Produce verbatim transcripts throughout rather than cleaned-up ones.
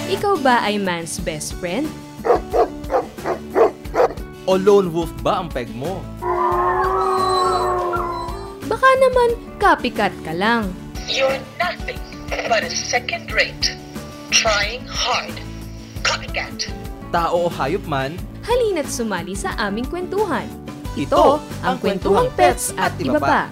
Ikaw ba ay man's best friend? O lone wolf ba ang peg mo? Baka naman copycat ka lang. You're nothing but a second rate. Trying hard. Copycat. Tao o hayop man, Halina't sumali sa aming kwentuhan. ito ang Kwentuhang Pets at Iba Pa.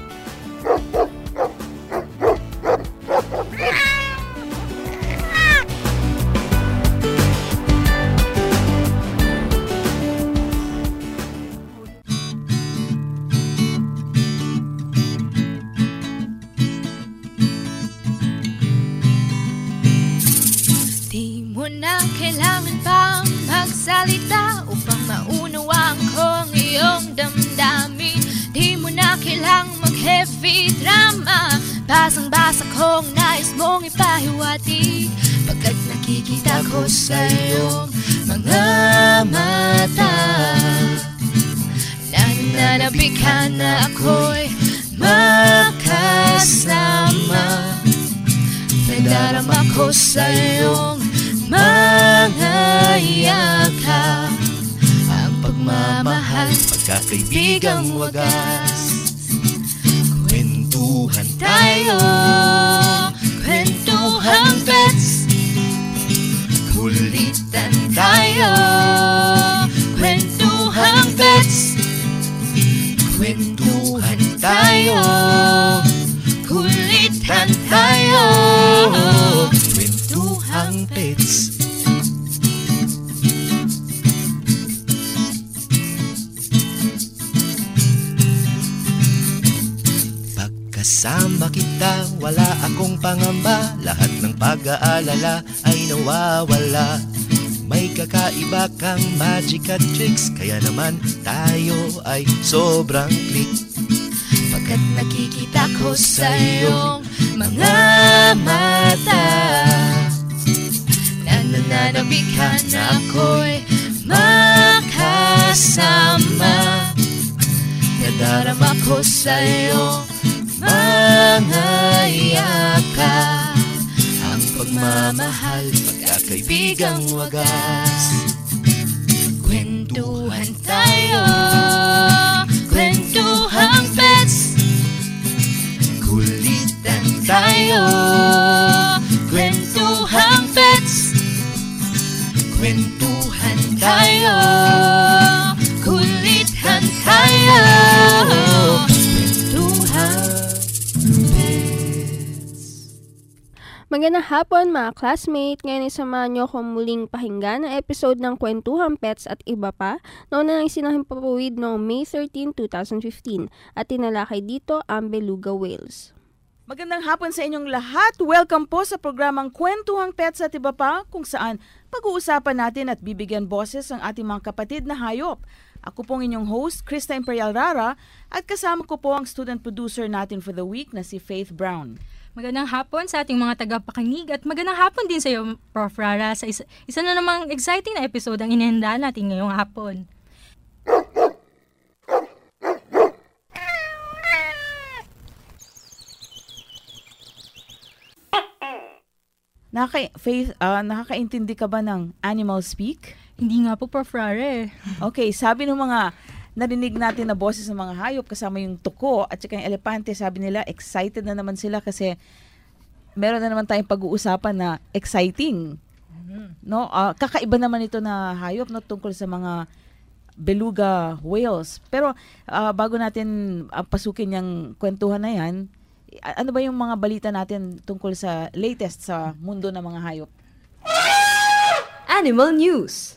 Di mo na kailangan pang magsalita upang maunawaan ko ang iyong damdamin. Di mo na kailangang mag-heavy drama. Basang-basa kong nais mong ipahiwatig, pagkat nakikita ko sa iyong mga mata. Nananabik ka na ako'y makasama. Nadarama ko sa iyong mga yakap, ang pagmamahal, pagkakaibigang wagas. Kwentuhan tayo, kwentuhang pets. Kulitan tayo, kwentuhang pets. Kwentuhan tayo, kulitan tayo, kwentuhang pets. Pagkasama kita, wala akong pangamba. Lahat ng pag-aalala ay nawawala. May kakaiba kang magic at tricks, kaya naman tayo ay sobrang click. Pagkat nakikita ko sa iyong mga mata, nananabik ka na ako'y makasama. Nadarama ko sa iyong mga yakap, ang pagmamahal, pagkakaibigang wagas. Kwentuhan tayo, kwentuhang pets. Kulitan tayo, kwentuhang pets. Kwentuhan tayo, kulitan tayo, kwentuhang pets. Magandang hapon mga classmate. Ngayon isamahan niyo akong muling pakinggan ang episode ng Kwentuhang Pets at Iba Pa na una nang sinahimpapawid noong May thirteenth, twenty fifteen at tinalakay dito ang beluga whales. Magandang hapon sa inyong lahat. Welcome po sa programang Kwentuhang Pets at Iba Pa, kung saan pag-uusapan natin at bibigyan boses ang ating mga kapatid na hayop. Ako pong inyong host, Krista Imperial Rara, at kasama ko po ang student producer natin for the week na si Faith Brown. Magandang hapon sa ating mga tagapakinig at magandang hapon din sa iyo, Prof Rara, sa isa, isa na namang exciting na episode ang inihanda natin ngayong hapon. Nakaka- Faith, uh, nakakaintindi ka ba ng animal speak? Hindi nga po, Prof Rara. Okay, sabi ng mga narinig natin na boses ng mga hayop kasama yung tuko at saka yung elepante, sabi nila excited na naman sila kasi meron na naman tayong pag-uusapan na exciting. No, uh, kakaiba naman ito na hayop, no, tungkol sa mga beluga whales. Pero uh, bago natin uh, pasukin yung kwentuhan na yan, ano ba yung mga balita natin tungkol sa latest sa mundo ng mga hayop? Animal News.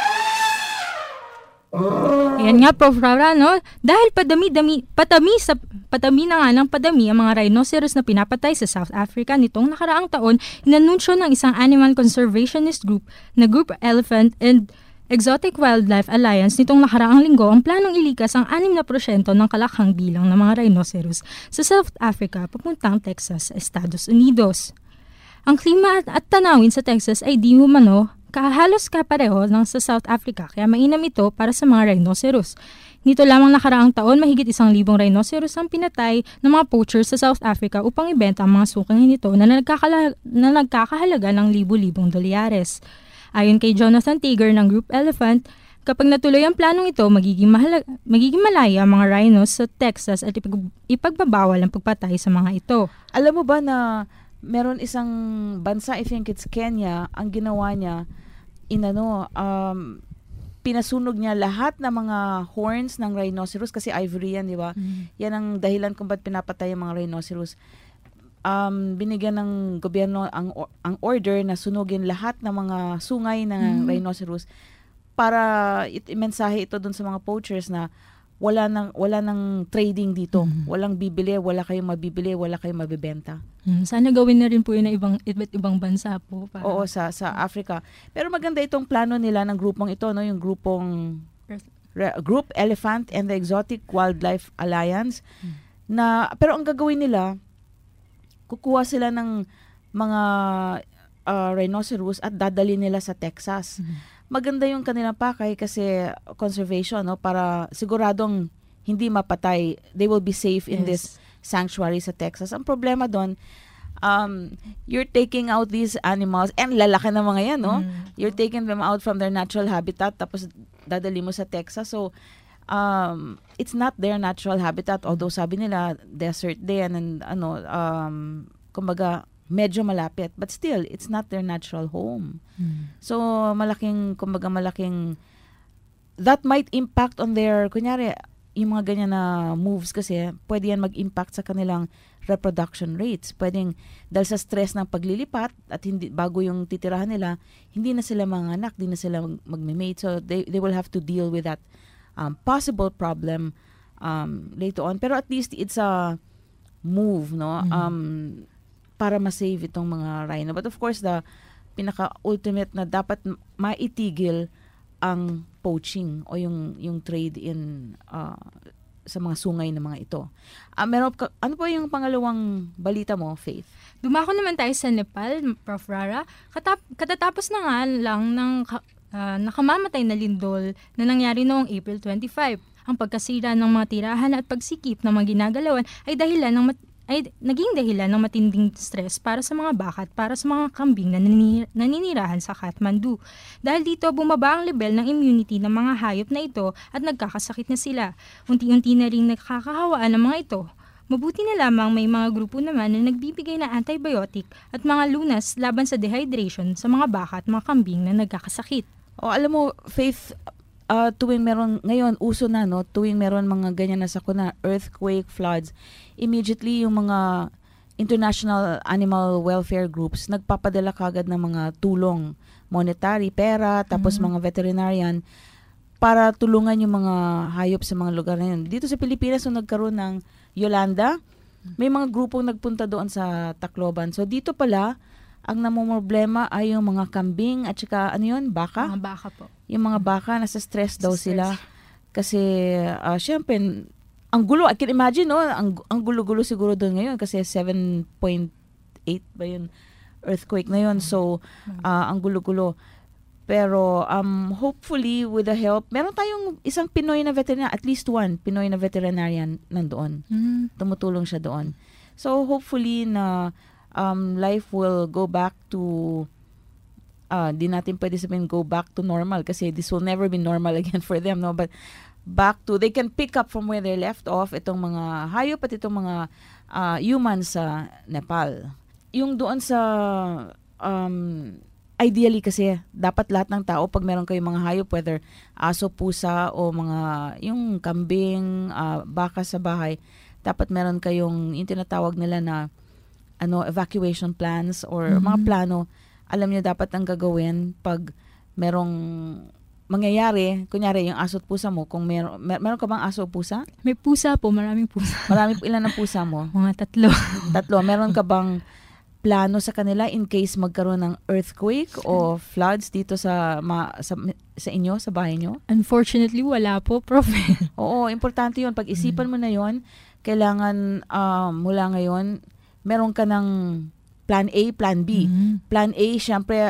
Ayan nga, Prof Rara, no? Dahil padami-dami, patami sa patami na nga ng padami ang mga rhinoceros na pinapatay sa South Africa nitong nakaraang taon, inanunsyo ng isang animal conservationist group na Group Elephant and Exotic Wildlife Alliance nitong nakaraang linggo ang planong ilikas ang six na porsyento ng kalakhang bilang ng mga rhinoceros sa South Africa papuntang Texas, Estados Unidos. Ang klima at, at tanawin sa Texas ay di umano kahalos kapareho ng sa South Africa, kaya mainam ito para sa mga rhinoceros. Nito lamang nakaraang taon, mahigit isang libong rhinoceros ang pinatay ng mga poachers sa South Africa upang ibenta ang mga sukang nito na, nagkakala- na nagkakahalaga ng libu-libong dolyares. Ayon kay Jonathan Tiger ng Group Elephant, kapag natuloy ang planong ito, magiging, mahala- magiging malaya ang mga rhinos sa Texas at ipag- ipagbabawal ang pagpatay sa mga ito. Alam mo ba na meron isang bansa, I think it's Kenya, ang ginawa niya, inano, um, pinasunog niya lahat ng mga horns ng rhinoceros kasi ivory yan, di ba? Mm. Yan ang dahilan kung ba't pinapatay ang mga rhinoceros. Um, binigyan ng gobyerno ang ang order na sunugin lahat ng mga sungay ng Mm. rhinoceros para it, mensahe ito dun sa mga poachers na wala nang wala nang trading dito. Mm. Walang bibili, wala kayong mabibili, wala kayong mabibenta. Hmm, sana gawin na rin po yun ng ibang, iba't ibang bansa po. Para, Oo, sa sa Africa. Pero maganda itong plano nila ng grupong ito, no, yung grupong Re- Group Elephant and the Exotic Wildlife Alliance. Hmm. Na pero ang gagawin nila, kukuha sila ng mga uh, rhinoceros at dadali nila sa Texas. Hmm. Maganda yung kanilang pakay kasi conservation, no, para siguradong hindi mapatay. They will be safe in Yes. this sanctuary sa Texas. Ang problema doon, um, you're taking out these animals, and lalaki na mga yan, no? Mm. You're taking them out from their natural habitat, tapos dadali mo sa Texas. So, um, it's not their natural habitat, although sabi nila, desert din, and ano, um, kumbaga, medyo malapit. But still, it's not their natural home. Hmm. So, malaking, kumbaga, malaking, that might impact on their, kunyari, yung mga ganyan na moves kasi, pwede yan mag-impact sa kanilang reproduction rates. Pwedeng, dahil sa stress ng paglilipat, at hindi, bago yung titirahan nila, hindi na sila mga anak, hindi na sila mag- magme-mate. So, they, they will have to deal with that um, possible problem um, later on. Pero at least, it's a move, no? Mm-hmm. Um, para ma-save itong mga rhino. But of course, the pinaka-ultimate na dapat maitigil ang poaching o yung yung trade in uh, sa mga sungay na mga ito. Uh, meron ka, ano po yung pangalawang balita mo, Faith? Dumako naman tayo sa Nepal, Prof Rara. Katap- katatapos na nga lang ng uh, nakamamatay na lindol na nangyari noong April twenty-fifth. Ang pagkasira ng mga tirahan at pagsikip ng mga ginagalawan ay dahilan ng mat- ay naging dahilan ng matinding stress para sa mga baka at para sa mga kambing na nanini- naninirahan sa Kathmandu. Dahil dito, bumaba ang level ng immunity ng mga hayop na ito at nagkakasakit na sila. Unti-unti na rin nakakahawaan ng mga ito. Mabuti na lamang may mga grupo naman na nagbibigay ng antibiotic at mga lunas laban sa dehydration sa mga baka at mga kambing na nagkakasakit. O alam mo, Faith, uh, tuwing meron, ngayon, uso na, no? Tuwing meron mga ganyan na sakuna, earthquake, floods, immediately yung mga international animal welfare groups nagpapadala kagad ng mga tulong, monetary, pera, tapos mm-hmm. mga veterinarian para tulungan yung mga hayop sa mga lugar na yun. Dito sa Pilipinas, so nagkaroon ng Yolanda, may mga grupong nagpunta doon sa Tacloban. So dito pala, ang namumroblema ay yung mga kambing at saka ano yun, baka? Mga baka po. Yung mga baka, nasa stress daw Stress. sila. Kasi, uh, syempre, ang gulo, I can imagine, no? Ang, ang gulo-gulo siguro doon ngayon kasi seven point eight ba yun earthquake na yun. So, uh, ang gulo-gulo. Pero, um, hopefully, with the help, meron tayong isang Pinoy na veterinarian, at least one Pinoy na veterinarian nandoon. Mm. Tumutulong siya doon. So, hopefully na um, life will go back to, uh, di natin pwede sabihin go back to normal kasi this will never be normal again for them, no? But, back to, they can pick up from where they left off itong mga hayop at itong mga uh, humans sa Nepal. Yung doon sa, um, ideally kasi, dapat lahat ng tao, pag meron kayong mga hayop, whether aso, pusa, o mga, yung kambing, uh, baka sa bahay, dapat meron kayong, yung tinatawag nila na, ano, evacuation plans, or Mm-hmm. mga plano, alam niyo dapat ang gagawin pag merong mangyayari, kunyari yung aso at pusa mo, kung meron, mer- meron ka bang aso o pusa? May pusa po, maraming pusa. Marami, ilan ang pusa mo? Mga tatlo. Tatlo. Meron ka bang plano sa kanila in case magkaroon ng earthquake o floods dito sa ma, sa, sa inyo, sa bahay nyo? Unfortunately, wala po, Prof. Oo, importante yun. Pag-isipan mo na yun, kailangan um, mula ngayon, meron ka ng plan A, plan B. Mm. Plan A, syempre,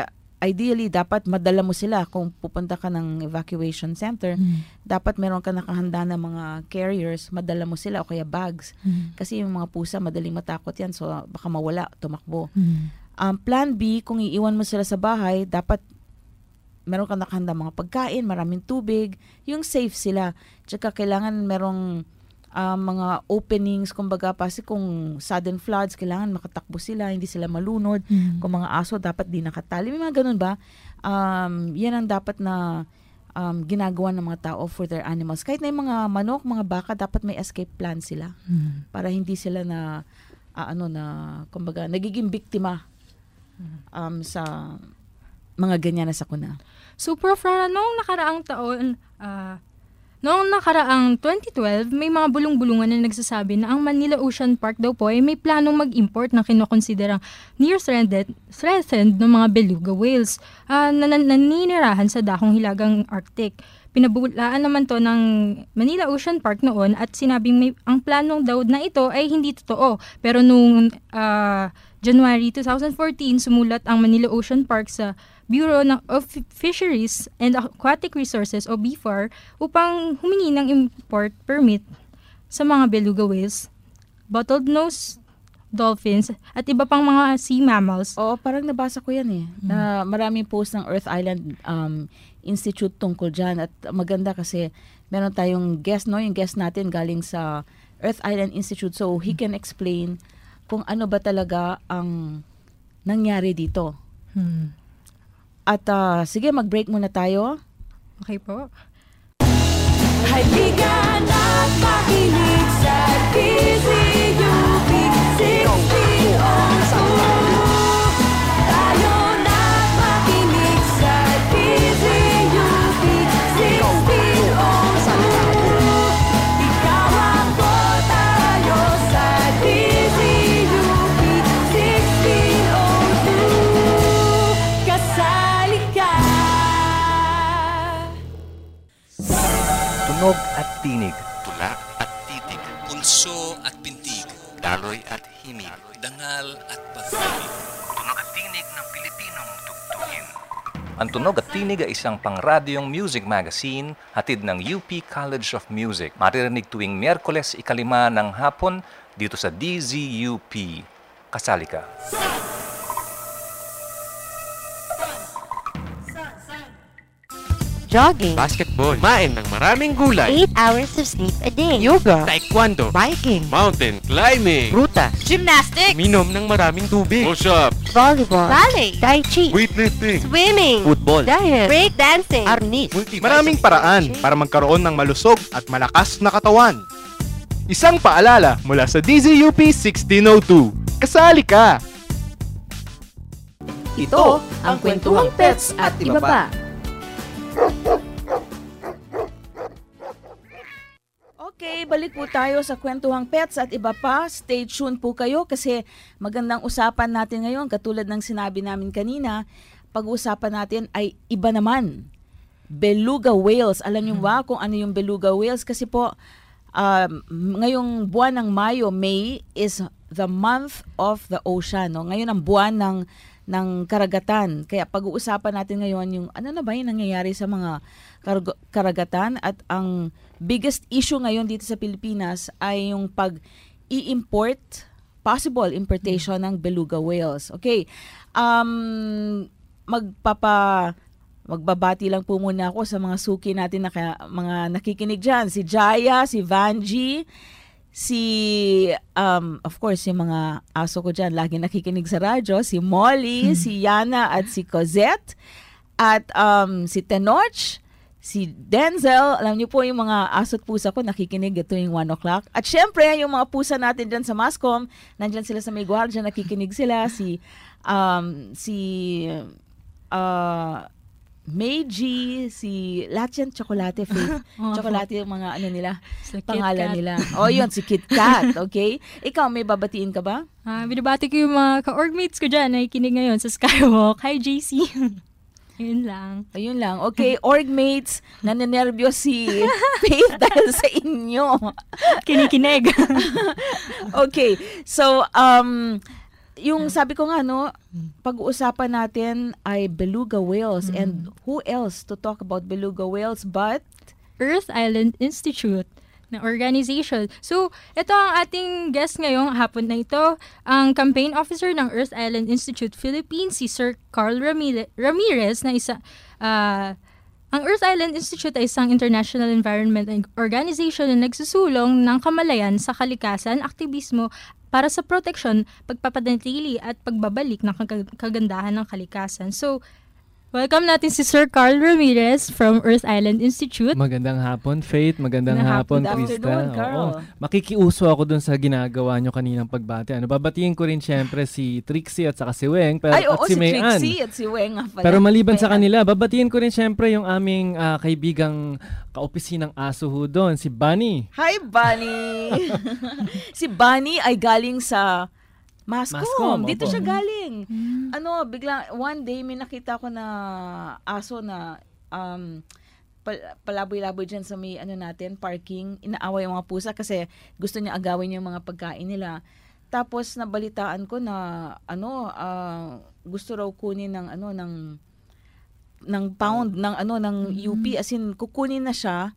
ideally, dapat madala mo sila kung pupunta ka ng evacuation center. Mm. Dapat meron ka nakahanda ng mga carriers, madala mo sila o kaya bags. Mm. Kasi yung mga pusa, madaling matakot yan. So, baka mawala, tumakbo. Mm. Um, plan B, kung iiwan mo sila sa bahay, dapat meron ka nakahanda mga pagkain, maraming tubig, yung safe sila. Tsaka kailangan merong uh, mga openings, kumbaga kasi kung sudden floods, kailangan makatakbo sila, hindi sila malunod. Mm. Kung mga aso, dapat di nakatali. May mga ganun ba? Um, yan ang dapat na um, ginagawa ng mga tao for their animals. Kahit na yung mga manok, mga baka, dapat may escape plan sila. Mm. Para hindi sila na, uh, ano na, kumbaga, nagiging biktima um, sa mga ganyan na sakuna. So, Prof Rara, noong nakaraang taon, ah, noong nakaraang twenty twelve, may mga bulong-bulungan na nagsasabi na ang Manila Ocean Park daw po ay may planong mag-import na kinokonsiderang near-threatened threatened ng mga beluga whales uh, na nan- naninirahan sa dakong hilagang Arctic. Pinabulaan naman to ng Manila Ocean Park noon at sinabing may, ang planong daw na ito ay hindi totoo. Pero noong uh, January twenty fourteen, sumulat ang Manila Ocean Park sa Bureau of Fisheries and Aquatic Resources o B F A R upang humingi ng import permit sa mga beluga whales, bottlenose dolphins at iba pang mga sea mammals. Oo, parang nabasa ko yan eh. Hmm. Na maraming post ng Earth Island um, Institute tungkol dyan at maganda kasi meron tayong guest, no? Yung guest natin galing sa Earth Island Institute, so he can explain kung ano ba talaga ang nangyari dito. Hmm. At uh, sige, mag-break muna tayo. Okay po. Halika na't makinig sa D Z U P sixteen oh two. Tayo na't makinig sa D Z U P sixteen oh two. Ikaw ako, tayo sa D Z U P sixteen oh two. Kasali ka. Tunog at tinig. Tula at titig. Pulso at pintig. Daloy at himig. Dangal at pag-ibig. Tunog at tinig ng Pilipinong tugtugin. Ang Tunog at Tinig ay isang pangradyong music magazine hatid ng U P College of Music. Maririnig tuwing Miyerkules ikalima ng hapon dito sa D Z U P. Kasali ka. Jogging, Basketball. Kumain ng maraming gulay. eight hours of sleep a day, Yoga. Taekwondo. biking, Mountain climbing. ruta, Gymnastics, Minom ng maraming tubig. Push-up. volleyball, ballet, tai chi, Weightlifting. swimming, Football. diet, break dancing, Arnis. Maraming paraan para magkaroon ng malusog at malakas na katawan. Isang paalala mula sa D Z U P sixteen oh two. Kasali ka! Ito ang Kwentuhang Pets at Iba Pa. Okay, balik po tayo sa Kwentuhang Pets at Iba Pa. Stay tuned po kayo kasi magandang usapan natin ngayon. Katulad ng sinabi namin kanina, pag-uusapan natin ay iba naman. Beluga whales. Alam niyo ba kung ano yung beluga whales? Kasi po, um, ngayong buwan ng Mayo, May, is the month of the ocean. No? Ngayon ang buwan ng ng karagatan. Kaya pag-uusapan natin ngayon yung ano na ba yung nangyayari sa mga karag- karagatan at ang biggest issue ngayon dito sa Pilipinas ay yung pag-i-import, possible importation ng beluga whales. Okay. Um, magpapa magbabati lang po muna ako sa mga suki natin na kaya, mga nakikinig dyan. Si Jaya, si Vanji, si, um, of course, yung mga aso ko dyan, lagi nakikinig sa radyo, si Molly, hmm. si Yana, at si Cosette, at um, si Tenoch, si Denzel. Alam niyo po yung mga aso at pusa ko, nakikinig ito yung one o'clock. At syempre, yung mga pusa natin dyan sa Mascom, nandyan sila sa may guardia, nakikinig sila, si, um, si, uh, Meiji, si lahat yan, Chocolate Faith. Chocolate yung mga ano nila, Sa pangalan Kit Kat. nila. O yun, si Kit Kat, okay? Ikaw, may babatiin ka ba? Ah, binabati ko yung mga ka-orgmates ko dyan na ikinig ngayon sa Skywalk. Hi, J C. Yun lang. Ayun lang. Okay, orgmates, nananervyos si Faith dahil sa inyo. Kinikinig. Okay, so, um, yung sabi ko nga, no, pag-uusapan natin ay beluga whales. Mm. And who else to talk about beluga whales but Earth Island Institute na organization. So, ito ang ating guest ngayong hapon na ito, ang campaign officer ng Earth Island Institute Philippines, si Sir Carl Ramire- Ramirez, na isa, uh, ang Earth Island Institute ay isang international environment organization na nagsusulong ng kamalayan sa kalikasan, aktivismo, para sa proteksyon, pagpapanatili at pagbabalik ng kag- kagandahan ng kalikasan. So, welcome natin si Sir Carl Ramirez from Earth Island Institute. Magandang hapon, Faith. Magandang Good hapon, afternoon, Krista. Carl. Oo. Makikiuso ako dun sa ginagawa nyo kaninang pagbati. Ano, babatiin ko rin syempre si Trixie at saka si Weng. Pero, ay, at oo, si si May Ann. Trixie at si Weng nga pala. Pero maliban sa May Ann. kanila, babatiin ko rin syempre yung aming ah, kaibigang kaopisinang aso ho doon, si Bunny. Hi, Bunny! Si Bunny ay galing sa Mascom. Mascom, Dito opo. siya galing. Ano, bigla, one day may nakita ko na aso na um, pal- palaboy-laboy dyan sa may ano natin, parking. Inaaway yung mga pusa kasi gusto niya agawin yung mga pagkain nila. Tapos nabalitaan ko na ano, ah, gusto raw kunin ng ano ng ng pound ng ano ng U P, as in kukunin na siya.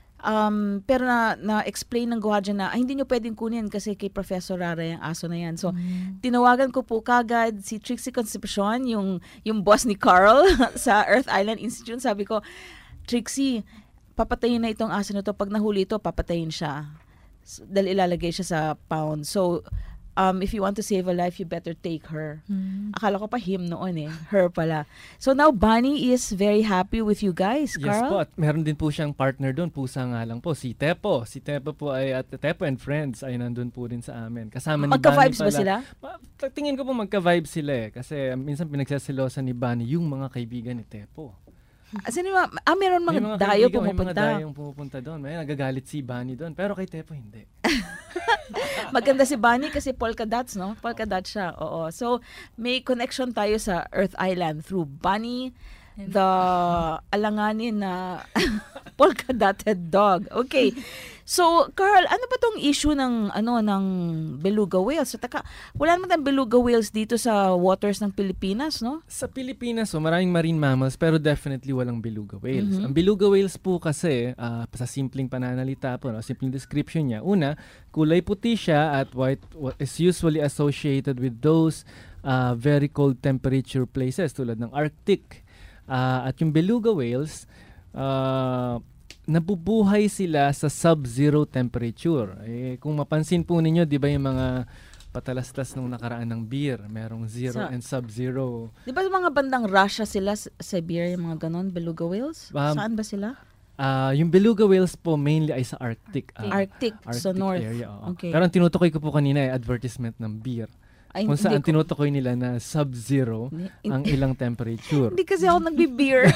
Um, pero na, na-explain ng guardian na ay, hindi nyo pwedeng kunin kasi kay Professor Rara yung aso na yan. So, Mm. tinawagan ko po kagad si Trixie Concepcion, yung, yung boss ni Carl sa Earth Island Institute. Sabi ko, Trixie, papatayin na itong aso na to. Pag nahuli ito, papatayin siya. So, dahil ilalagay siya sa pound. So, um, if you want to save a life, you better take her. Mm. Akala ko pa him noon eh. Her pala. So now, Bunny is very happy with you guys, Yes Carl? po, at meron din po siyang partner doon, pusa nga lang po, si Tepo. Si Tepo po ay, at Tepo and Friends ay nandun po rin sa amin. Kasama ni Magka-vibes Bunny ba sila? Ma- tingin ko po magka-vibes sila eh. Kasi um, minsan pinagsasilosan ni Bunny yung mga kaibigan ni Tepo. As in, mga, ah, meron mga, May mga dayo kaibigan, pumupunta. May mga dayong pumupunta doon. May nagagalit si Bunny doon. Pero kay Tepo hindi. Maganda si Bunny kasi polka dots, no? Polka dots siya, oo. So, may connection tayo sa Earth Island through Bunny, the alanganin na polka dotted dog. Okay. So, Carl, ano ba tong issue ng ano ng beluga whales? So, taka, wala naman tayong beluga whales dito sa waters ng Pilipinas, no? Sa Pilipinas, so maraming marine mammals pero definitely walang beluga whales. Mhm. Ang beluga whales po kasi, ah, sa simpleng pananalita po, no, simpleng description niya. Una, kulay puti siya at white wa- is usually associated with those ah, very cold temperature places tulad ng Arctic. Ah, at yung beluga whales, ah, nabubuhay sila sa sub-zero temperature. Eh, kung mapansin po ninyo, di ba yung mga patalastas nung nakaraan ng beer, merong zero Sa- and sub-zero. Di ba mga bandang Russia sila, S- Siberia, mga ganon, beluga whales? Um, Saan ba sila? Ah, yung beluga whales po mainly ay sa Arctic. ah, Arctic, so north. area. oo. Okay. Pero ang tinutukoy ko po kanina ay advertisement ng beer. Ay, Kung hindi saan ko- tinutukoy nila na sub-zero Ni- ang ilang temperature. Hindi kasi ako nagbi-beer.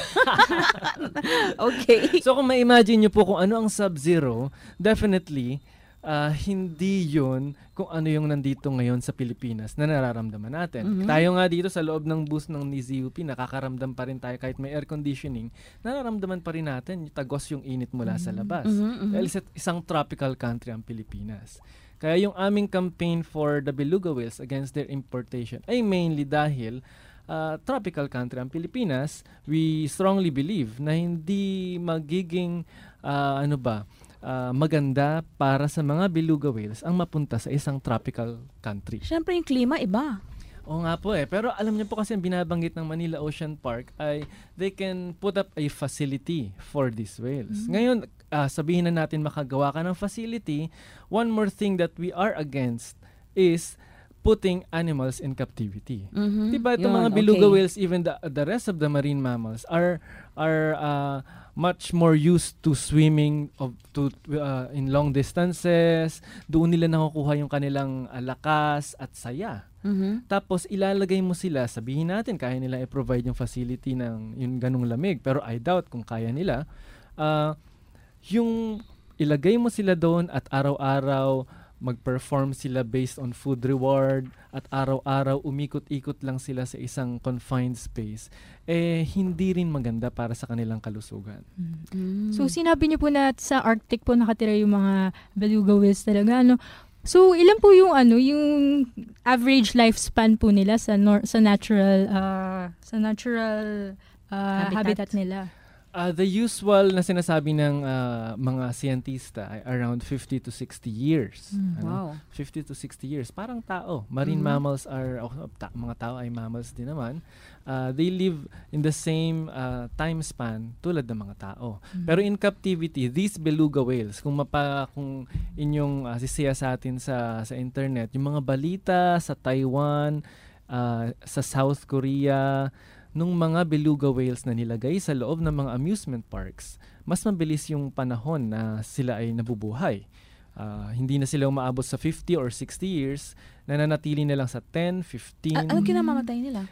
Okay. So kung ma-imagine nyo po kung ano ang sub-zero, definitely, ah, hindi yun kung ano yung nandito ngayon sa Pilipinas na nararamdaman natin. Mhm. Tayo nga dito sa loob ng bus ng N I Z U P, nakakaramdam pa rin tayo kahit may air conditioning, nararamdaman pa rin natin yung tagos yung init mula sa labas. Mhm, mhm. Dahil sa isang tropical country ang Pilipinas. Kaya yung aming campaign for the beluga whales against their importation ay mainly dahil uh, tropical country ang Pilipinas. We strongly believe na hindi magiging uh, ano ba uh, maganda para sa mga beluga whales ang mapunta sa isang tropical country. Siyempre yung klima iba. Oo nga po eh. Pero alam niyo po kasi ang binabanggit ng Manila Ocean Park ay they can put up a facility for these whales. Mm-hmm. Ngayon, ah, sabihin na natin makagawa ka ng facility, one more thing that we are against is putting animals in captivity. Mhm. Diba itong Yun, mga beluga okay. whales, even the, the rest of the marine mammals are are uh, much more used to swimming of to uh, in long distances. Doon nila nakukuha yung kanilang uh, lakas at saya. Mhm. Tapos ilalagay mo sila, sabihin natin kaya nila i-provide yung facility ng yung ganung lamig, pero I doubt kung kaya nila. Uh, yung ilagay mo sila doon at araw-araw mag-perform sila based on food reward at araw-araw umikot-ikot lang sila sa isang confined space, eh hindi rin maganda para sa kanilang kalusugan. Mm. So, sinabi niyo po na sa Arctic po nakatira yung mga beluga whales talaga. Ano, So, ilan po yung ano, yung average lifespan po nila sa nor- sa natural uh, sa natural uh, habitat. habitat nila? Uh, the usual na sinasabi ng uh, mga siyentista ay around fifty to sixty years. Mm, ano? wow. fifty to sixty years. Parang tao. Marine Mm-hmm. mammals are, oh, ta- mga tao ay mammals din naman. Uh, they live in the same uh, time span tulad ng mga tao. Mm-hmm. Pero in captivity, these beluga whales, kung mapa kung inyong uh, sisiya sa atin sa sa internet, yung mga balita sa Taiwan, uh, sa South Korea, nung mga beluga whales na nilagay sa loob ng mga amusement parks, mas mabilis yung panahon na sila ay nabubuhay. Uh, hindi na sila umaabot sa fifty or sixty years, nananatili na lang sa ten, fifteen. A- ano kinamamatay nila?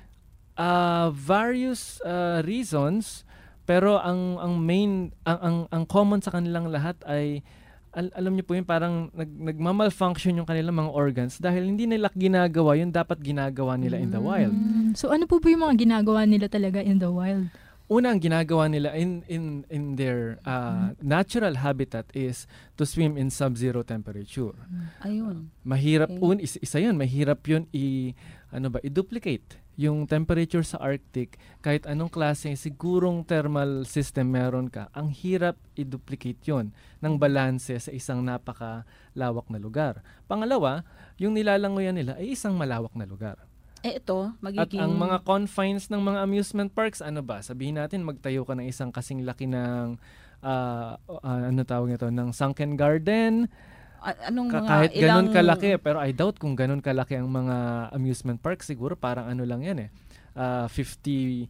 Uh, various uh, reasons, pero ang ang main ang ang, ang common sa kanilang lahat ay al- alam niyo po yun, parang nag nagmamalfunction yung kanilang mga organs dahil hindi nila ginagawa yung dapat ginagawa nila in the wild. Mm. So ano po ba yung mga ginagawa nila talaga in the wild? Una, ang ginagawa nila in in in their uh, natural habitat is to swim in sub-zero temperature. Ayun. Mahirap Okay. un is, isa 'yun, mahirap 'yun i ano ba, i-duplicate yung temperature sa Arctic. Kahit anong klase sigurong thermal system meron ka, ang hirap i-duplicate 'yon ng balanse sa isang napakalawak na lugar. Pangalawa, yung nilalangoyan nila ay isang malawak na lugar. Eh ito, magiging... At ang mga confines ng mga amusement parks, ano ba? Sabihin natin, magtayo ka ng isang kasing laki ng, uh, uh, ano tawag nito, ng sunken garden. A- anong Ka- mga kahit ilang... ganun kalaki, pero I doubt kung ganun kalaki ang mga amusement parks, siguro parang ano lang yan eh. Uh, fifty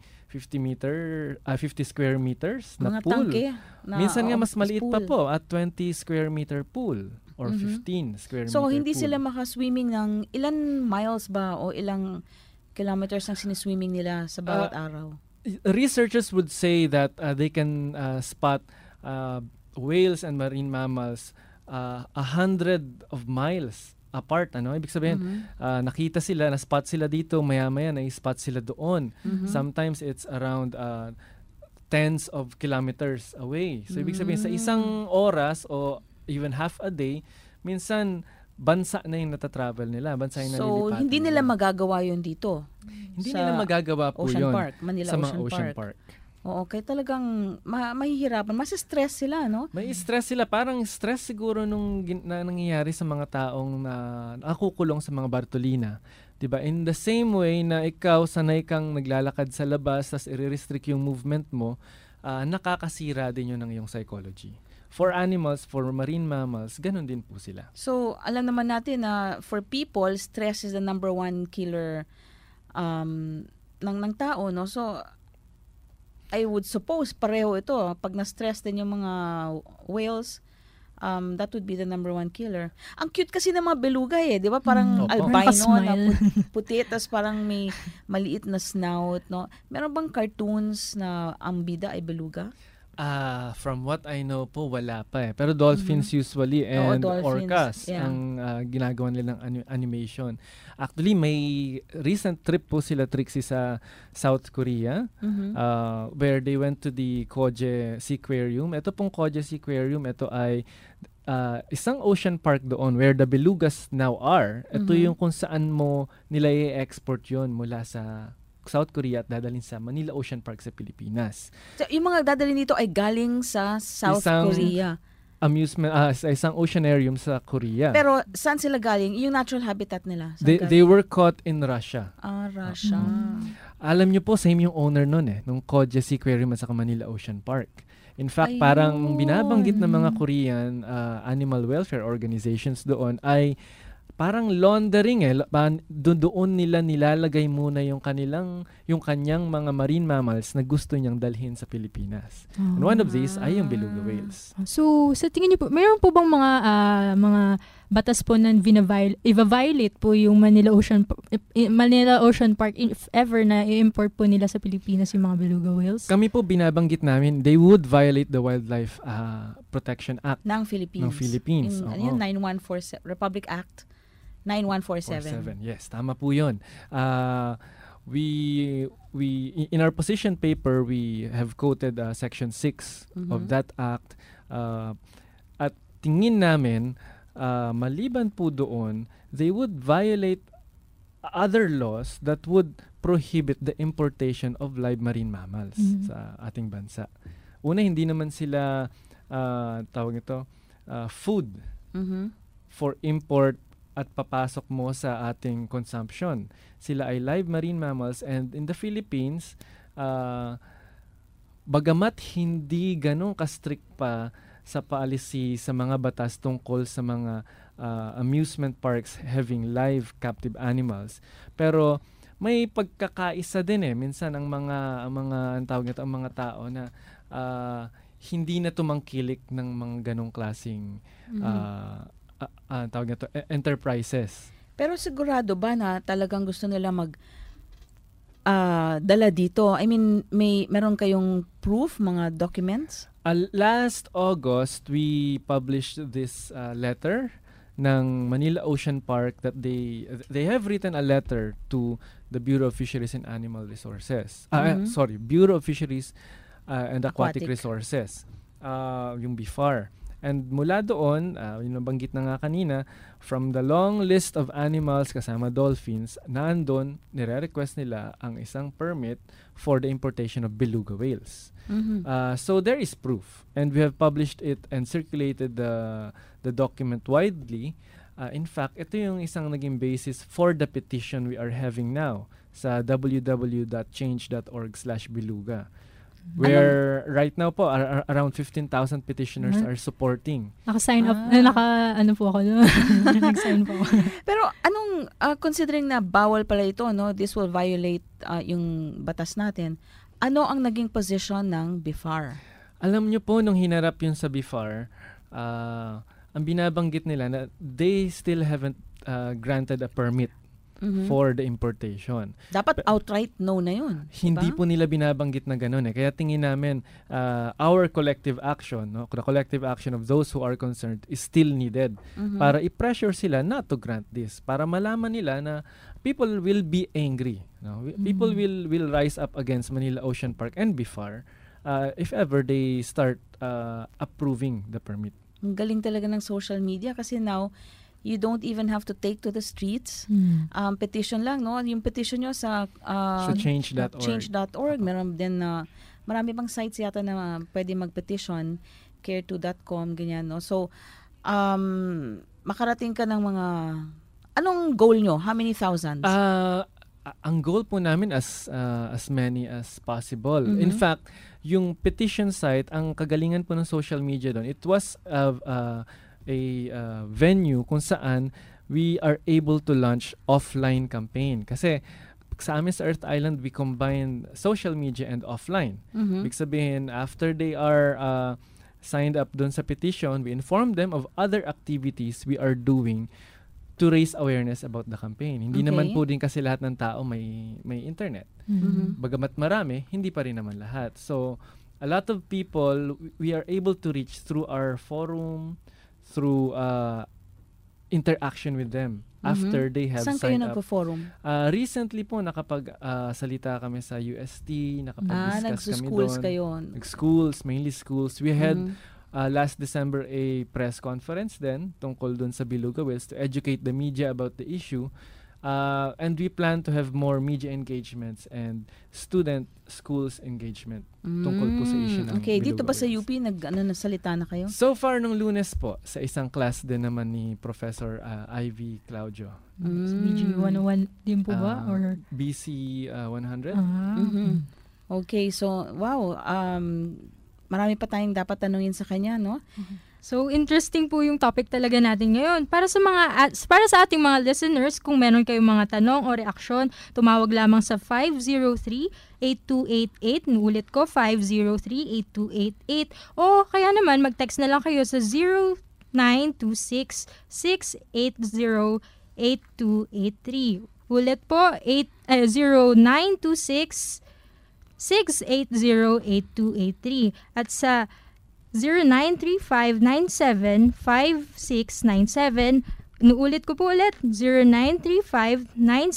meter, uh, fifty square meters na Mga pool. tangke na, Minsan nga oh, mas maliit pa pool. po, at twenty square meter pool or Mhm. fifteen square So, meter hindi pool. sila makaswimming ng ilan miles ba o ilang kilometers ang siniswimming nila sa bawat Ah, araw? Researchers would say that uh, they can uh, spot uh, whales and marine mammals uh, a hundred of miles apart. Ano? Ibig sabihin, Mhm. uh, nakita sila, na-spot sila dito, maya-maya na-spot sila doon. Mhm. Sometimes it's around uh, tens of kilometers away. So, ibig sabihin, sa isang oras o even half a day, minsan bansa na yung natatravel nila, bansa yung So, nalilipatan hindi nila nila. magagawa yun dito? Hindi sa nila magagawa po Ocean yun Park, Manila sa mga Ocean, Ocean Park. Park. Oo, kaya talagang ma- mahihirapan. Mas stress sila, no? May stress sila. Parang stress siguro nung gin- na nangyayari sa mga taong na nakukulong sa mga Bartolina. Diba? In the same way na ikaw sanay kang naglalakad sa labas tas i-restrict yung movement mo, uh, nakakasira din yun ng iyong psychology. For animals, for marine mammals, ganun din po sila. So, alam naman natin na for people, stress is the number one killer um, ng, ng tao, no? So, I would suppose pareho ito. Pag na-stress din yung mga whales, um, that would be the number one killer. Ang cute kasi ng mga beluga eh, di ba? Parang Mm, opo. albino na Nakasmile. put- puti, tas parang may maliit na snout, no? Meron bang cartoons na ang bida ay beluga? Ah, from what I know po, wala pa eh. Pero dolphins usually Oo, and dolphins, orcas yeah. ang ah, ginagawa nilang ani- animation. Actually, may recent trip po sila, Trixie, sa South Korea, Mhm. uh, where they went to the Koje Seaquarium. Ito pong Koje Seaquarium, ito ay uh, isang ocean park doon where the belugas now are. Ito Mhm. yung kung saan mo nila i-export yon mula sa South Korea at dadalhin sa Manila Ocean Park sa Pilipinas. So, yung mga dadalhin dito ay galing sa South Isang Korea. Amusement, ah, sa isang oceanarium sa Korea. Pero saan sila galing? Yung natural habitat nila? Saan they, galing? they were caught in Russia. Ah, Russia. Alam niyo po, same yung owner nun eh, nung Koje Seaquarium at saka Manila Ocean Park. In fact, Ayun. parang binabanggit ng mga Korean uh, animal welfare organizations doon ay parang laundering eh. Do- doon nila nilalagay muna yung kanilang, yung kanyang mga marine mammals na gusto niyang dalhin sa Pilipinas. And one of these ay yung beluga whales. So, sa tingin niyo po, mayroon po bang mga ah, mga batas po na vinavil- i-violate po yung Manila Ocean P- i- Manila Ocean Park if ever na i-import po nila sa Pilipinas yung mga beluga whales? Kami po binabanggit namin, they would violate the Wildlife uh, Protection Act Ng Philippines. ng Philippines. In, Oo. ano yun, nine one four seven, Republic Act nine one four seven. Yes, tama po yun. Uh, we, we, in our position paper, we have quoted uh, Section six Mhm. of that act. Uh, at tingin namin, uh, maliban po doon, they would violate other laws that would prohibit the importation of live marine mammals Mhm. sa ating bansa. Una, hindi naman sila uh, tawag ito, uh, food Mhm. for import at papasok mo sa ating consumption. Sila ay live marine mammals, and in the Philippines, uh, bagamat hindi ganun ka-strict pa sa policy sa mga batas tungkol sa mga uh, amusement parks having live captive animals, pero may pagkakaisa din eh minsan ang mga ang mga ang tawag nito ang mga tao na uh, hindi na tumangkilik ng mga ganong klaseng Mhm. uh, uh, uh, tawag nito e- enterprises. Pero sigurado ba na talagang gusto nila mag ah, dala dito? I mean, may meron kayong proof, mga documents? Uh, last August, we published this uh, letter ng Manila Ocean Park that they they have written a letter to the Bureau of Fisheries and Animal Resources. Ah, Mhm. uh, sorry, Bureau of Fisheries uh, and Aquatic, Aquatic. Resources. Uh, yung B F A R. And mula doon, uh, yung nabanggit na nga kanina, from the long list of animals kasama dolphins, naandun, nire-request nila ang isang permit for the importation of beluga whales. Mhm. Uh, so there is proof, and we have published it and circulated the the document widely. Uh, in fact, ito yung isang naging basis for the petition we are having now sa w w w dot change dot org slash beluga. Where right now po ar- ar- around fifteen thousand petitioners Ah. are supporting. Naka-sign up, Ah. eh, naka, ano po ako, no? Nag-sign po ako. Pero anong, ah, considering na bawal pala ito, no, this will violate ah, yung batas natin, ano ang naging position ng B F A R? Alam nyo po, nung hinarap yun sa B F A R, uh, ang binabanggit nila na they still haven't uh, granted a permit Mhm. for the importation. Dapat outright no na yun. Hindi diba? po nila binabanggit na gano'n eh. Kaya tingin namin, uh, our collective action, no, the collective action of those who are concerned is still needed Mhm. para i-pressure sila not to grant this. Para malaman nila na people will be angry. No? Mm-hmm. People will will rise up against Manila Ocean Park and B F A R uh, if ever they start uh, approving the permit. Ang galing talaga ng social media kasi now, you don't even have to take to the streets. Hmm. Um, petition lang, no? Yung petition nyo sa uh, Sa change dot org. change dot org. Meron din na, marami pang sites yata na pwede mag-petition, care two dot com, ganyan, no? So, um, makarating ka ng mga, anong goal nyo? How many thousands? Uh, a- ang goal po namin as uh, as many as possible. Mhm. In fact, yung petition site, ang kagalingan po ng social media doon, it was uh, uh, a uh, venue kung saan we are able to launch offline campaign. Kasi sa amin sa Earth Island, we combine social media and offline. Mhm. Ibig sabihin, after they are uh, signed up doon sa petition, we inform them of other activities we are doing to raise awareness about the campaign. Hindi Okay. naman po din kasi lahat ng tao may may internet. Mhm. Bagamat marami, hindi pa rin naman lahat. So, a lot of people, we are able to reach through our forum, through uh, interaction with them Mhm. after they have Saan kayo signed up. nagpo-forum? Uh, recently po, nakapag-salita kami sa U S T, Ah, nakapag-discuss kami nagsuschools doon. kayo. Nag-schools, mainly schools. We had Mhm. uh, last December a press conference then tungkol dun sa beluga whales to educate the media about the issue. Uh, and we plan to have more media engagements and student schools engagement tungkol po sa issue ng Mm, okay, dito ba beluga sa whales. U P, nag, ano, nasalita na kayo? So far, nung Lunes po, sa isang class din naman ni Professor uh, Ivy Claudio. Sa B G one oh one din po ba? Uh, Or, B C uh, one hundred. ah, Mhm. Okay, so, wow, um, marami pa tayong dapat tanungin sa kanya, no? So, interesting po yung topic talaga natin ngayon. Para sa mga at- para sa ating mga listeners, kung meron kayong mga tanong o reaksyon, tumawag lamang sa five zero three, eight two eight eight. Nuulit ko, five zero three, eight two eight eight. O kaya naman, mag-text na lang kayo sa zero nine two six, six eight zero, eight two eight three. Ulit po, eight, uh, zero nine two six, six eight zero, eight two eight three. At sa zero nine three five, nine seven, five six nine seven. Nuulit ko po ulit, zero nine three five, nine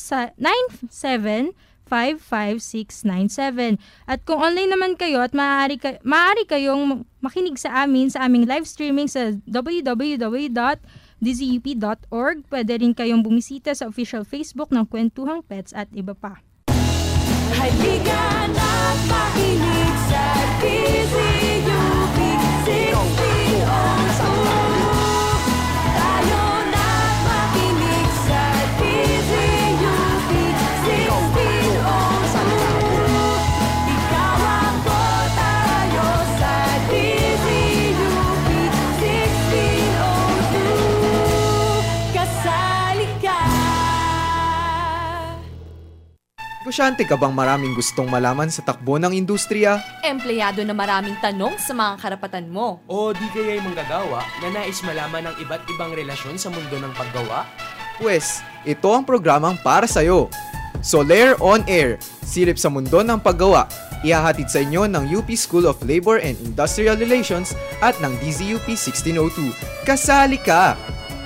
seven, five five six nine seven. At kung online naman kayo at maaari, ka, maaari kayong makinig sa amin sa aming live streaming sa w w w dot d z u p dot org. Pwede rin kayong bumisita sa official Facebook ng Kwentuhang Pets at iba pa. Halika na makinig sa D Z U P sixteen oh two. Tayo na makinig sa D Z U P sixteen oh two. Ikaw ako, tayo sa D Z U P sixteen oh two. Kasali ka. Negosyante ka bang maraming gustong malaman sa takbo ng industriya? Empleyado na maraming tanong sa mga karapatan mo. O di kaya'y manggagawa na nais malaman ang iba't ibang relasyon sa mundo ng paggawa? Pwes, ito ang programang para sa'yo. Soler On Air, silip sa mundo ng paggawa. Ihahatid sa inyo ng U P School of Labor and Industrial Relations at ng D Z U P sixteen oh two. Kasali ka!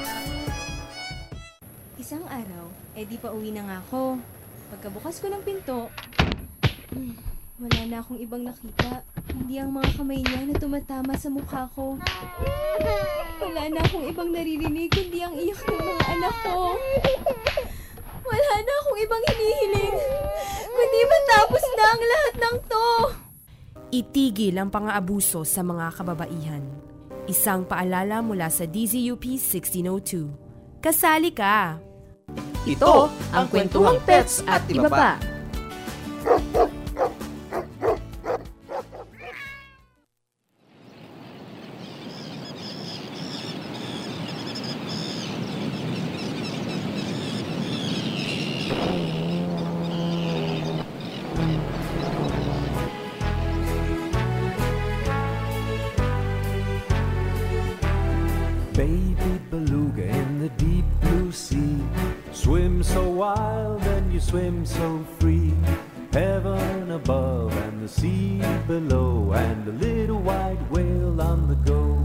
Isang araw, eh di pa uwi na nga ako. Pagkabukas ko ng pinto, hmm, wala na akong ibang nakita. Hindi ang mga kamay niya na tumatama sa mukha ko. Wala na akong ibang naririnig kundi ang iyak ng mga anak ko. Wala na akong ibang hinihiling kundi matapos na ang lahat ng to. Itigil ang pang-aabuso sa mga kababaihan. Isang paalala mula sa D Z U P sixteen oh two. Kasali ka! Ito ang Kwentuhang Pets at iba pa. Baby beluga in the deep blue sea. Swim so wild and you swim so free. Heaven above and the sea below, and a little white whale on the go.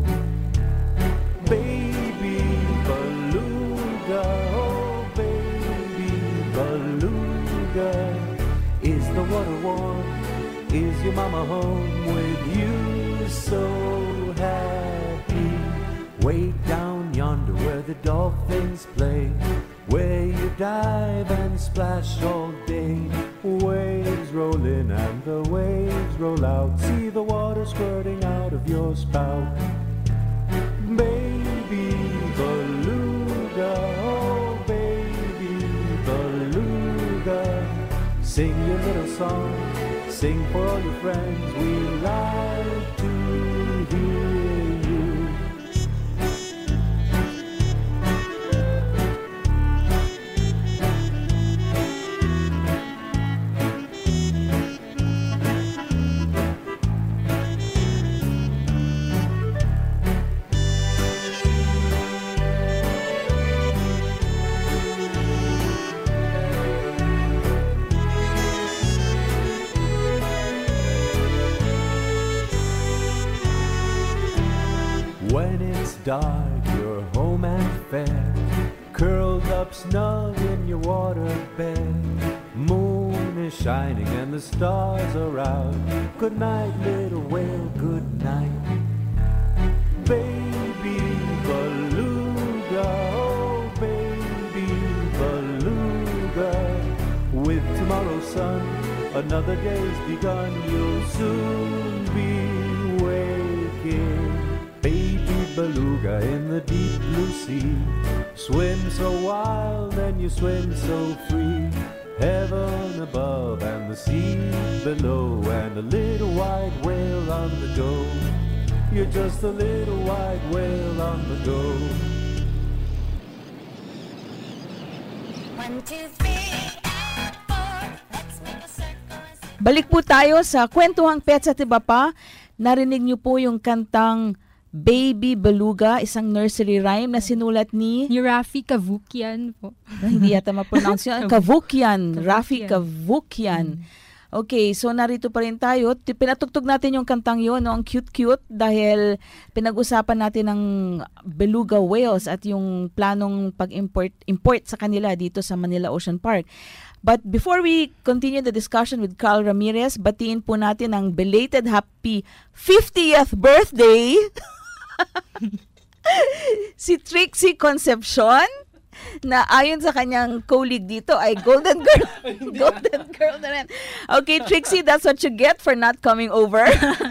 Baby beluga, oh baby beluga. Is the water warm? Is your mama home with you so happy? Way down yonder where the dolphins play, where you dive and splash all day. Waves roll in and the waves roll out. See the water squirting out of your spout. Baby beluga, oh baby beluga. Sing your little song, sing for all your friends. We like to hear you. When it's dark, you're home and fair, curled up snug in your water bed. Moon is shining and the stars are out. Good night, little whale, good night. Baby beluga, oh baby beluga. With tomorrow's sun, another day's begun. You'll soon be waking. Baby beluga in the deep blue sea. Swim so wild and you swim so free. Heaven above and the sea below, and a little white whale on the go. You're just a little white whale on the go. One, two, three, and four. Let's make a circle. Balik po tayo sa Kwentuhang Pets at iba pa. Narinig niyo po yung kantang Baby Beluga, isang nursery rhyme na sinulat ni Ni Rafi Kavukian po. Hindi yata ma-pronounce yun. Kavukian. Rafi Kavukian. Okay, so narito pa rin tayo. Pinatugtog natin yung kantang yun, no? Ang cute-cute dahil pinag-usapan natin ng beluga whales at yung planong pag-import import sa kanila dito sa Manila Ocean Park. But before we continue the discussion with Carl Ramirez, batiin po natin ang belated happy fiftieth birthday Si Trixie Concepcion, na ayon sa kanyang colleague dito ay golden girl. Golden girl na rin. Okay, Trixie, that's what you get for not coming over.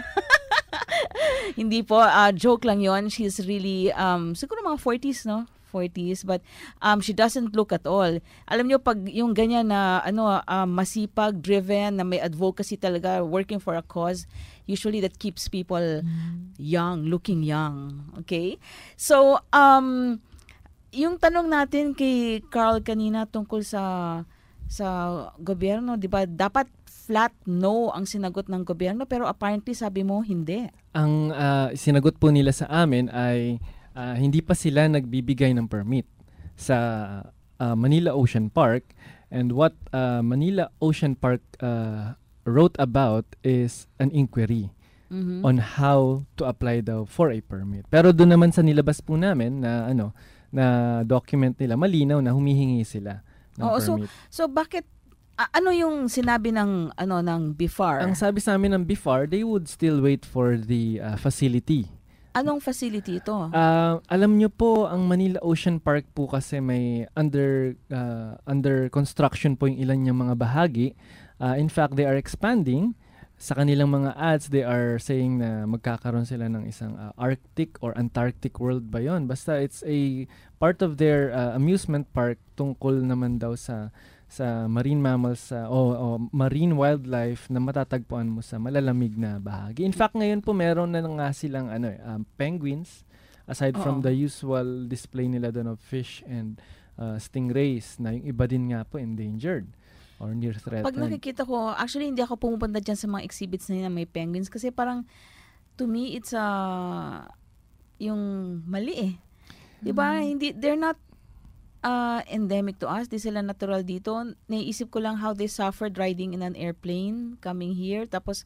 Hindi po, uh, joke lang yon. She's really, um, siguro mga forties, no? forties, but um, she doesn't look at all. Alam nyo, pag yung ganyan na ano, um, masipag, driven, na may advocacy talaga, working for a cause, usually that keeps people mm. young, looking young. Okay? So, um, yung tanong natin kay Carl kanina tungkol sa sa gobyerno, 'di ba? Dapat flat no ang sinagot ng gobyerno, pero apparently sabi mo hindi. Ang uh, sinagot po nila sa amin ay uh, hindi pa sila nagbibigay ng permit sa uh, Manila Ocean Park, and what uh, Manila Ocean Park uh, wrote about is an inquiry mm-hmm. on how to apply daw for a permit. Pero doon naman sa nilabas po namin na ano na document nila, malinaw na humihingi sila ng Oo, permit. So, so bakit, uh, ano yung sinabi ng, ano, ng B I F A R? Ang sabi sa amin ng B I F A R, they would still wait for the uh, facility. Anong facility ito? Uh, alam nyo po, ang Manila Ocean Park po kasi may under, uh, under construction po yung ilan niyang mga bahagi. Uh, in fact, they are expanding. Sa kanilang mga ads, they are saying na magkakaroon sila ng isang uh, Arctic or Antarctic world ba yun? Basta it's a part of their uh, amusement park tungkol naman daw sa sa marine mammals uh, o, o marine wildlife na matatagpuan mo sa malalamig na bahagi. In fact, ngayon po meron na nga silang ano, um, penguins aside Uh-oh. from the usual display nila doon of fish and uh, stingrays na yung iba din nga po endangered or near threatened. Pag nakikita ko, actually hindi ako pumupunta dyan sa mga exhibits na may penguins kasi parang to me it's a uh, yung mali eh. Diba? Mm. Hindi, they're not uh, endemic to us. Di sila natural dito. Naiisip ko lang how they suffered riding in an airplane coming here. Tapos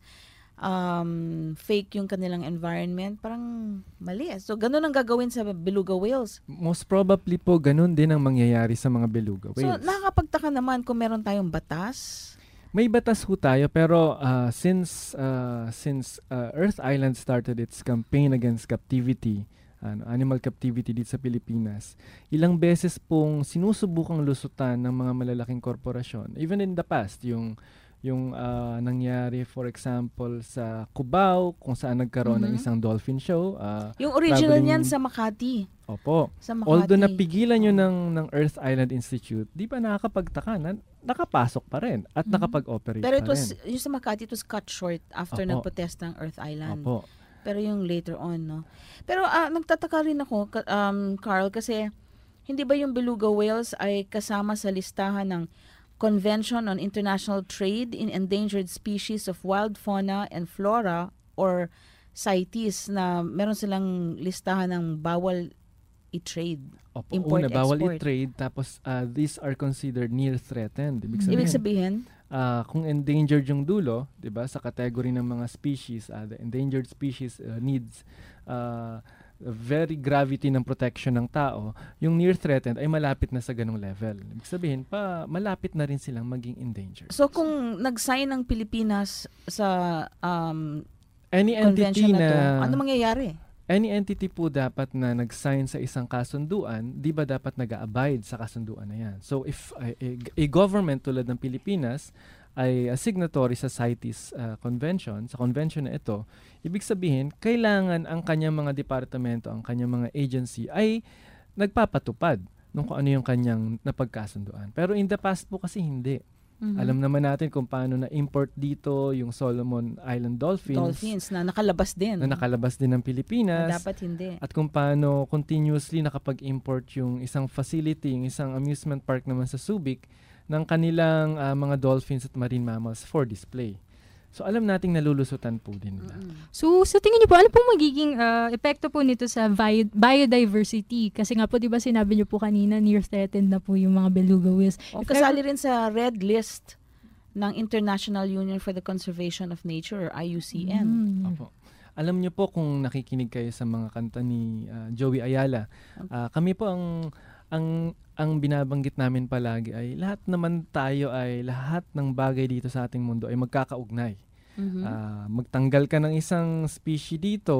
um, fake yung kanilang environment. Parang mali eh. So ganun ang gagawin sa beluga whales. Most probably po ganun din ang mangyayari sa mga beluga whales. So nakakapagtaka naman kung meron tayong batas. May batas ho tayo, pero uh, since uh, since uh, Earth Island started its campaign against captivity, ano, animal captivity dito sa Pilipinas, ilang beses pong sinusubukang lusutan ng mga malalaking korporasyon. Even in the past, yung yung uh, nangyari for example sa Cubao, kung saan nagkaroon mm-hmm. ng isang dolphin show. Uh, yung original niyan sa Makati. Opo. Sa Makati. Although napigilan yun ng, ng Earth Island Institute, di ba nakakapagtaka na nakapasok pa rin at mm-hmm. nakapag-operate Pero it pa was, rin. yung sa Makati, it was cut short after Opo. nagprotest ng Earth Island. Opo. Pero yung later on, no? Pero uh, nagtataka rin ako, um, Carl, kasi hindi ba yung beluga whales ay kasama sa listahan ng Convention on International Trade in Endangered Species of Wild Fauna and Flora or CITES na meron silang listahan ng bawal i-trade. Opo, import, una, bawal export. i-trade, tapos uh, these are considered near threatened. Ibig sabihin, Ibig sabihin Uh, kung endangered yung dulo, 'di ba, sa category ng mga species, uh, the endangered species uh, needs uh, very gravity ng protection ng tao, yung near threatened ay malapit na sa ganung level. Ibig sabihin, pa malapit na rin silang maging endangered. So kung nag-sign ng Pilipinas sa um, any entity na, na, to, ano mangyayari? Any entity po dapat na nag-sign sa isang kasunduan, di ba dapat nag-a-abide sa kasunduan na yan? So if a, a, a government tulad ng Pilipinas ay a signatory sa CITES uh, convention, sa convention na ito, ibig sabihin, kailangan ang kanyang mga departamento, ang kanyang mga agency ay nagpapatupad ng kung ano yung kanyang napagkasunduan. Pero in the past po kasi hindi. Mm-hmm. Alam naman natin kung paano na-import dito yung Solomon Island dolphins. Dolphins na nakalabas din. Na nakalabas din ng Pilipinas. Na dapat hindi. At kung paano continuously nakapag-import yung isang facility, yung isang amusement park naman sa Subic ng kanilang uh, mga dolphins at marine mammals for display. So alam nating nalulusutan po din nila. Mm-hmm. So sa tingin niyo po, ano pong magiging uh, epekto po nito sa bio- biodiversity? Kasi nga po, di ba sinabi niyo po kanina, near threatened na po yung mga beluga whales. O, kasali rin sa red list ng International Union for the Conservation of Nature or I U C N. Mm-hmm. Opo. Alam niyo po kung nakikinig kayo sa mga kanta ni uh, Joey Ayala, uh, kami po ang ang ang binabanggit namin palagi ay lahat naman tayo ay lahat ng bagay dito sa ating mundo ay magkakaugnay. Mm-hmm. Uh, magtanggal ka ng isang species dito,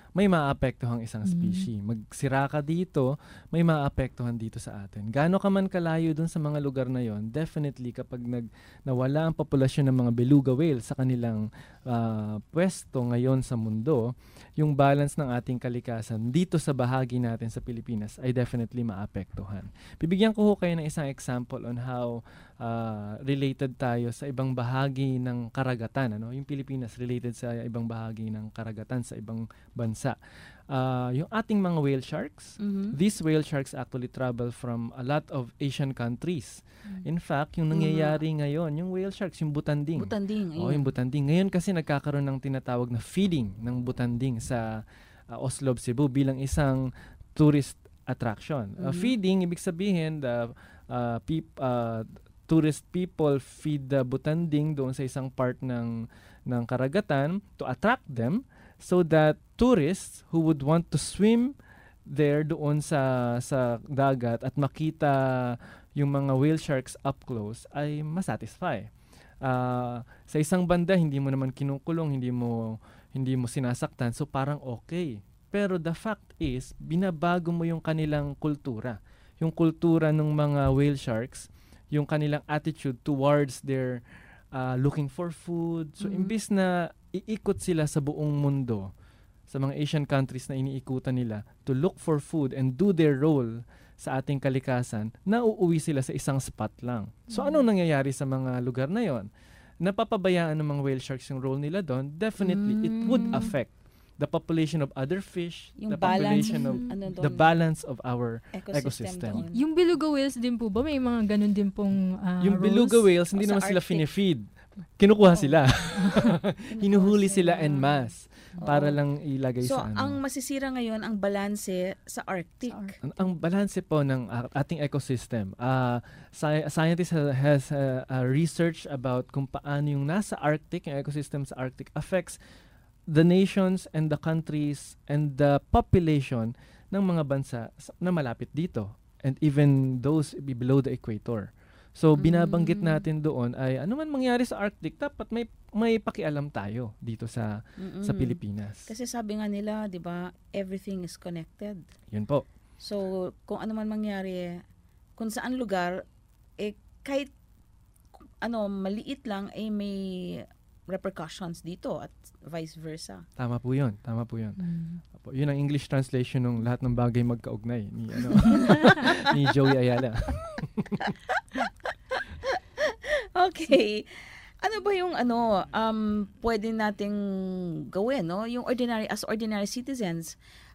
may maapektuhang isang species. Magsira ka dito, may maapektuhan dito sa atin. Gaano ka man kalayo dun sa mga lugar na yon, definitely kapag nag, nawala ang populasyon ng mga beluga whale sa kanilang uh, pwesto ngayon sa mundo, yung balance ng ating kalikasan dito sa bahagi natin sa Pilipinas ay definitely maapektuhan. Bibigyan ko ho kayo ng isang example on how uh, related tayo sa ibang bahagi ng karagatan. Ano? Yung Pilipinas related sa ibang bahagi ng karagatan sa ibang bansa. Uh, yung ating mga whale sharks, Mhm. these whale sharks actually travel from a lot of Asian countries. In fact, yung nangyayari ngayon, yung whale sharks, yung butanding. Butanding, Oh, ayun. yung butanding. Ngayon kasi nagkakaroon ng tinatawag na feeding ng butanding sa uh, Oslob, Cebu bilang isang tourist attraction. Uh, Mhm. feeding, ibig sabihin, the uh, peop, uh, tourist people feed the butanding doon sa isang part ng ng karagatan to attract them so that tourists who would want to swim there doon sa sa dagat at makita yung mga whale sharks up close ay masatisfy. Uh, sa isang banda hindi mo naman kinukulong, hindi mo hindi mo sinasaktan, so parang okay. Pero the fact is binabago mo yung kanilang kultura. Yung kultura ng mga whale sharks, yung kanilang attitude towards their uh, looking for food. So Mhm. imbis na iikot sila sa buong mundo, sa mga Asian countries na iniikutan nila to look for food and do their role sa ating kalikasan, nauuwi sila sa isang spot lang. So anong nangyayari sa mga lugar na yon? Napapabayaan ng mga whale sharks yung role nila doon. Definitely, it would Mm. affect the population of other fish, Yung the balance population of, of, ano the doon, balance of our ecosystem ecosystem. doon. Yung beluga whales din po ba? May mga ganun din pong uh, Yung beluga roles? whales, hindi O, sa naman sila Arctic. finifeed. Kinukuha sila. Hinuhuli sila. sila en masse para Oo. lang ilagay So, sa ano. ang masisira ngayon, ang balanse sa Arctic. Ang, ang balanse po ng a- ating ecosystem. Uh, sci- scientist ha- has uh, uh, research about kung paano yung nasa Arctic, yung ecosystem sa Arctic affects the nations and the countries and the population ng mga bansa sa- na malapit dito and even those be- below the equator. So binabanggit natin doon ay ano man mangyari sa Arctic, dapat may may pakialam tayo dito sa Mm-mm. sa Pilipinas. Kasi sabi nga nila, 'di ba, everything is connected. Yun po. So, kung ano man mangyari, kung saan lugar, eh, kahit ano, maliit lang, eh, may repercussions dito at vice versa. Tama po 'yun. Tama po 'yun. Apo, 'yun ang English translation ng lahat ng bagay magkaugnay ni ano ni Joey Ayala. Okay. Ano ba yung ano, um, pwede nating gawin, no? Yung ordinary, as ordinary citizens,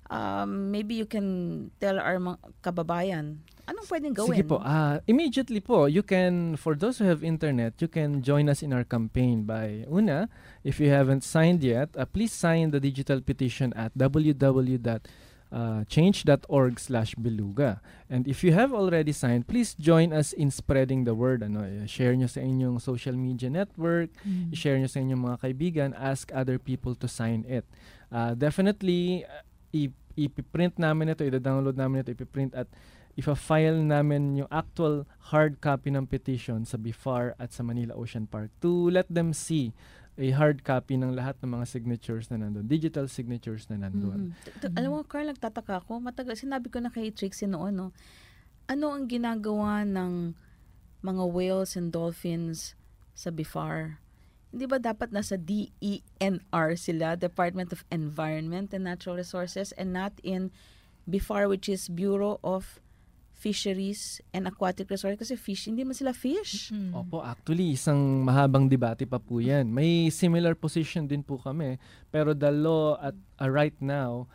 um, maybe you can tell our mga kababayan, anong pwedeng gawin? Sige po. ah immediately po, you can, for those who have internet, you can join us in our campaign by, una, if you haven't signed yet, uh, please sign the digital petition at w w w dot change dot org slash beluga. And if you have already signed, please join us in spreading the word. Ano, eh, share nyo sa inyong social media network, Mm. i-share nyo sa inyong mga kaibigan, ask other people to sign it. Uh, definitely, uh, i- ipiprint namin ito, i-download namin ito, ipiprint at ipa-file namin yung actual hard copy ng petition sa B I F A R at sa Manila Ocean Park to let them see a hard copy ng lahat ng mga signatures na nandun, digital signatures na nandun. Mhm. T- t- Alam mo, Carl, nagtataka ako. Matagal, sinabi ko na kay Trixie noon, no? Ano ang ginagawa ng mga whales and dolphins sa B I F A R? Hindi ba dapat nasa D E N R sila, Department of Environment and Natural Resources, and not in B I F A R, which is Bureau of Fisheries and Aquatic Resources? Kasi fish, hindi man sila fish. Opo, actually, isang mahabang debate pa po yan. May similar position din po kami. Pero the law at uh, right now,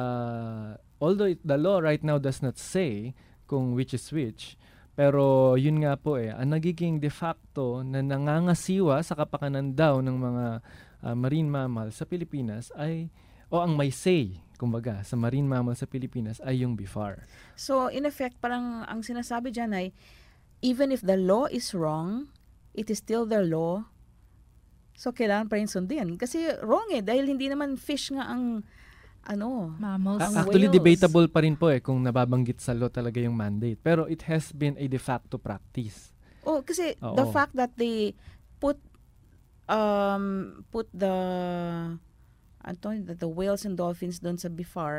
uh, although it, the law right now does not say kung which is which, pero yun nga po eh, ang nagiging de facto na nangangasiwa sa kapakanan daw ng mga uh, marine mammal sa Pilipinas ay, o ang may say, kumbaga, sa marine mammal sa Pilipinas ay yung B I F A R. So, in effect, parang ang sinasabi dyan ay, even if the law is wrong, it is still the law. So, kailangan pa rin sundin. Kasi wrong eh, dahil hindi naman fish nga ang, ano, mammals. ang Actually, whales. debatable pa rin po eh kung nababanggit sa law talaga yung mandate. Pero it has been a de facto practice. Oh, kasi Oo. the fact that they put, um, put the, Anto, the, the whales and dolphins doon sa B F A R,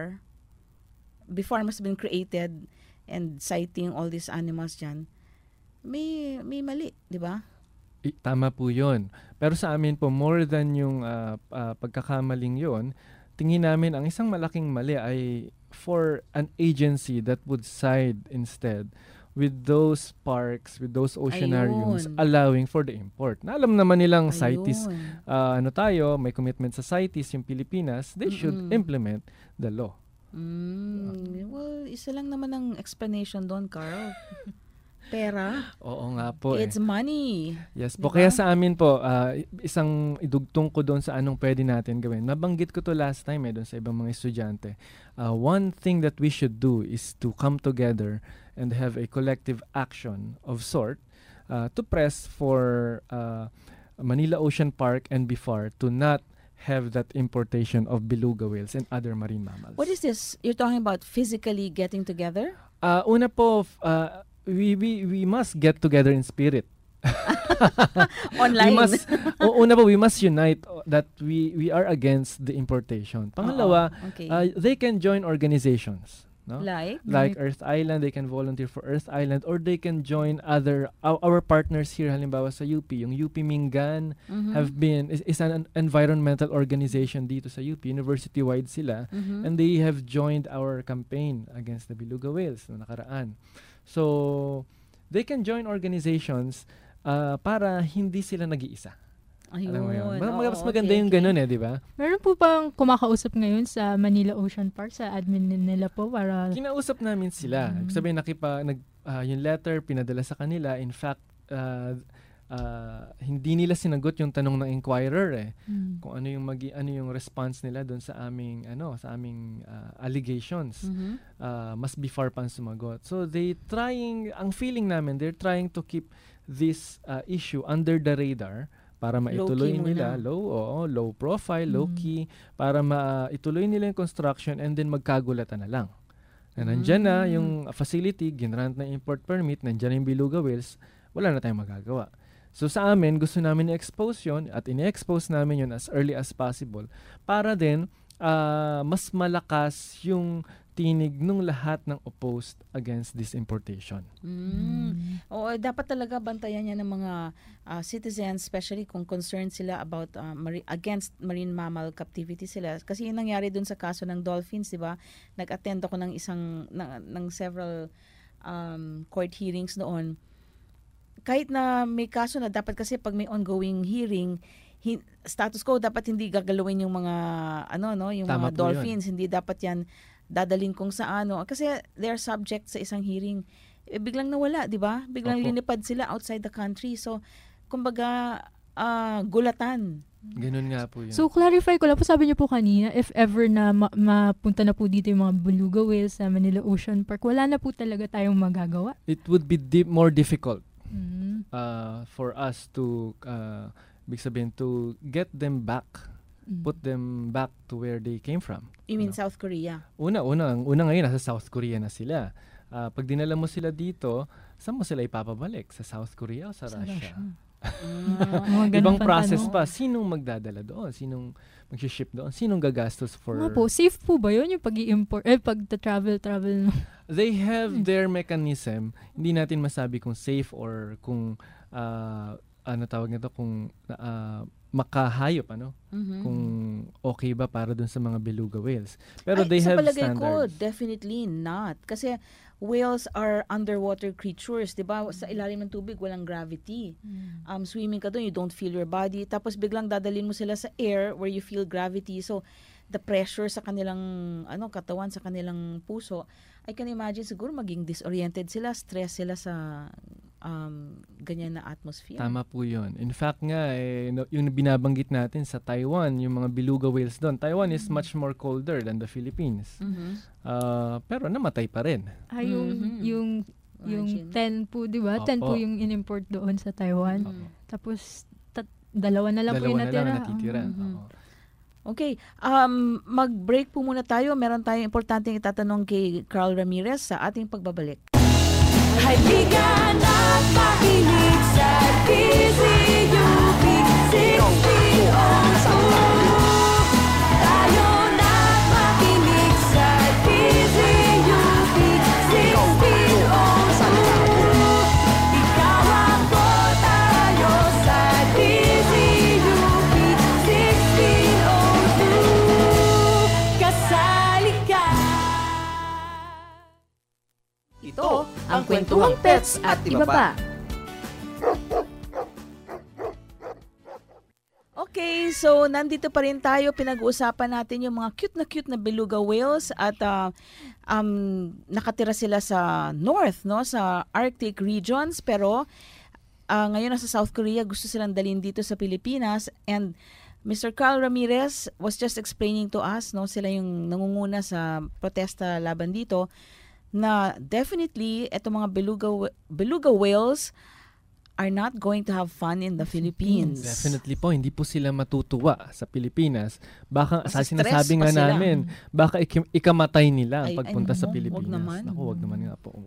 B F A R must have been created and citing all these animals dyan, may, may mali, di ba? I, tama po yun. Pero sa amin po, more than yung uh, uh, pagkakamaling yun, tingin namin ang isang malaking mali ay for an agency that would side instead with those parks, with those oceanariums, Ayun. allowing for the import. Na alam naman nilang Ayun. CITES, uh, ano tayo, may commitment sa CITES, yung Pilipinas, they Mm-mm. should implement the law. Mm, well, isa lang naman ang explanation doon, Carl. Pera. Oo nga po. It's eh. money. Yes po. Diba? Kaya sa amin po, uh, isang idugtong ko doon sa anong pwede natin gawin. Nabanggit ko to last time eh, doon sa ibang mga estudyante. Uh, one thing that we should do is to come together and have a collective action of sort uh, to press for uh, Manila Ocean Park and B F A R to not have that importation of beluga whales and other marine mammals. What is this? You're talking about physically getting together? Uh, una po, f- uh, we, we, we must get together in spirit. Online. We must, o, una po, we must unite uh, that we, we are against the importation. Pangalawa, Oo, okay. uh, they can join organizations. No? Like? Like Earth Island, they can volunteer for Earth Island or they can join other, our, our partners here, halimbawa sa U P, yung U P Mingan Mhm. have been, is, is an environmental organization dito sa U P, university-wide sila, Mhm. and they have joined our campaign against the beluga whales na nakaraan. So, they can join organizations uh, para hindi sila nag-iisa. Ayun. Alam mo yun? Ma- Oo, mas maganda okay, yung okay. ganun eh, di ba? Meron po bang kumakausap ngayon sa Manila Ocean Park, sa admin nila po para... Kinausap namin sila. Mm. Ibig sabihin, nakipa, nag, ah, yung letter, pinadala sa kanila. In fact, uh, uh, hindi nila sinagot yung tanong ng inquirer eh. Mm. Kung ano yung magi, ano yung response nila doon sa aming ano, sa aming ah, allegations. Mhm. Ah, mas before pa ang sumagot. So they trying, ang feeling namin, they're trying to keep this ah, issue under the radar para maituloy Low-key nila, muna. low, oo, low profile, low Mm. key, para maituloy nila yung construction and then magkagulatan na lang. Na nandyan na Mm. yung facility, ginrant na import permit, nandyan na yung beluga whales, wala na tayong magagawa. So sa amin, gusto namin i-expose yun at ini-expose namin yun as early as possible para din ah, mas malakas yung tinig ng lahat ng opposed against this importation. Mm. Oo, dapat talaga bantayan niya ng mga ah, citizens, especially kung concerned sila about ah, mari- against marine mammal captivity sila. Kasi yung nangyari dun sa kaso ng dolphins, di ba? Nag-attend ako ng isang, ng, ng several um, court hearings noon. Kahit na may kaso na dapat kasi pag may ongoing hearing, hi- status quo dapat hindi gagalawin yung mga ano no, yung Tama mga po dolphins, hindi dapat yan dadalhin kung sa ano kasi they're subject sa isang hearing. Eh, biglang nawala, di ba? Biglang Opo. linipad sila outside the country. So, kumbaga, ah, gulatan. Ganun nga po yun. So, clarify ko lang po, sabi niyo po kanina, if ever na ma- mapunta na po dito yung mga beluga whales sa Manila Ocean Park, wala na po talaga tayong magagawa. It would be di- more difficult Mm. uh, for us to, uh, ibig sabihin, to get them back, Mm. put them back to where they came from. You mean South Korea? Una, una, ang una ngayon, nasa South Korea na sila. Ah, pag dinala mo sila dito, saan mo sila ipapabalik? Sa South Korea o sa, Sa Russia? Russia. Ah, Mga ganun Ibang pang process tanong. pa. Sinong magdadala doon? Sinong mag-ship doon? Sinong gagastos for... Nga po, safe po ba yun yung pag-i-import, eh, pag-travel, travel? They have their mechanism. Hindi natin masabi kung safe or kung, ah, ano tawag nito, kung ah, makahayop, ano? Mhm. Kung okay ba para doon sa mga beluga whales. Pero Ay, they sa have palagay ko, standards. definitely not. Kasi whales are underwater creatures, di ba? Sa ilalim ng tubig, walang gravity. Um, swimming ka doon, you don't feel your body. Tapos biglang dadalhin mo sila sa air where you feel gravity. So, the pressure sa kanilang ano katawan, sa kanilang puso, I can imagine siguro maging disoriented sila, stress sila sa um, ganyan na atmosphere. Tama po yun. In fact nga, eh, no- yung binabanggit natin sa Taiwan, yung mga beluga whales doon, Taiwan is much more colder than the Philippines. Mhm. Ah, pero namatay pa rin. Ah, yung, Mhm. yung, yung Imagine. ten po, di ba? ten po Opo. yung in-import doon sa Taiwan. Mhm. Tapos, tat- dalawa na lang po Dalawa yung na natira. lang ang natitira. Mhm. Oo. Okay, um, mag-break po muna tayo. Meron tayong importanteng itatanong kay Carl Ramirez sa ating pagbabalik. Kaibigan at makinig sa D Z U P sixteen oh two. kwentuhang pets at iba pa. Okay, so nandito pa rin tayo. Pinag-uusapan natin yung mga cute na cute na beluga whales at uh, um, nakatira sila sa north, no, sa Arctic regions. Pero uh, ngayon nasa South Korea, gusto silang dalhin dito sa Pilipinas. And Mister Carl Ramirez was just explaining to us, no, sila yung nangunguna sa protesta laban dito, na definitely itong mga beluga beluga whales are not going to have fun in the Philippines. Definitely po, hindi po sila matutuwa sa Pilipinas. Baka, sa Stress sinasabi nga pa sila. namin, baka ik- ikamatay nila Ay, pagpunta ay, sa no, Pilipinas. wag naman. Naku, wag naman nga po.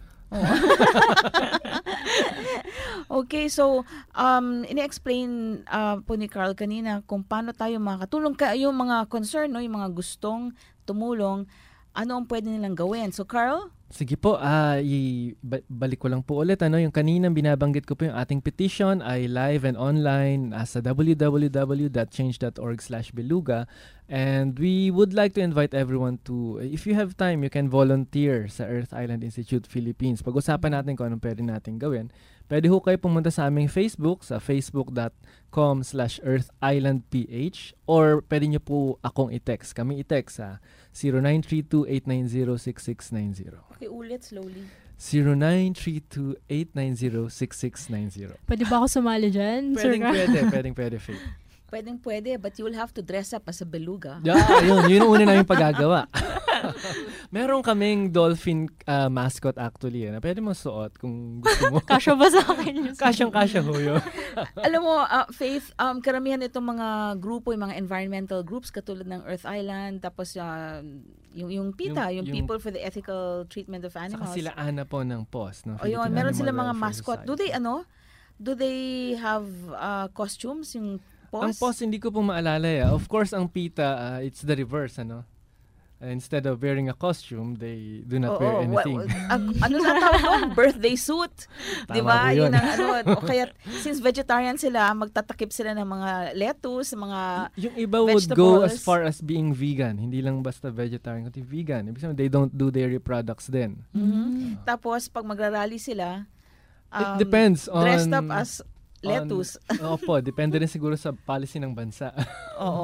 Okay, so um ini-explain uh, po ni Carl kanina kung paano tayo makakatulong ka yung mga concern, no, yung mga gustong tumulong, ano ang pwede nilang gawin. So Carl, Sige po, ah i- ba- balik ko lang po ulit. Ano, yung kaninang binabanggit ko po, yung ating petition ay live and online uh, sa w w w dot change dot org slash beluga. And we would like to invite everyone to, if you have time, you can volunteer sa Earth Island Institute Philippines. Pag-usapan natin kung anong pwede natin gawin. Pwede ho kayo pumunta sa aming Facebook, sa facebook.com slash earthislandph, or pwede nyo po akong i-text. Kami i-text sa zero nine three two eight nine zero six six nine zero. okay, ulit slowly. zero nine three two eight nine zero six six nine zero. Pwede ba ako sumali dyan? Pwedeng Sir Carl? pwede, pwedeng pwede, Faith. Pwedeng pwede, but you will have to dress up as a beluga. Yeah, yun, yun ang una namin paggagawa. Meron kaming dolphin uh, mascot actually. Eh, na pwede mo suot kung gusto mo. Kasya ba sa akin yun? Kasyang-kasya ho yun. Alam mo, uh, Faith, um, karamihan itong mga grupo, yung mga environmental groups katulad ng Earth Island, tapos uh, yung, yung PETA, yung, Yung- yung- People for the Ethical Treatment of Saka Animals. sila Ana po ng P O S. No? O yun, Philippine meron Animal sila mga Welfare mascot. Society. Do they, ano, do they have uh, costumes, yung P O S? Ang P O S, hindi ko po maalala. Eh. Of course, ang PETA, uh, it's the reverse. Ano? Uh, instead of wearing a costume, they do not Oo, wear wa- anything. ag- ano na tawag doon? Birthday suit. Di ba? Tama po yun. Yun ang ano. O kaya, since vegetarian sila, magtatakip sila ng mga lettuce, mga Yung iba would go as vegetables. far as being vegan. Hindi lang basta vegetarian, kundi vegan. Ibig sabihin, they don't do dairy products din. Mhm. Tapos, pag magrarally sila, um, It depends on... dressed up as lettuce. On, opo, depende rin siguro sa policy ng bansa. Oo.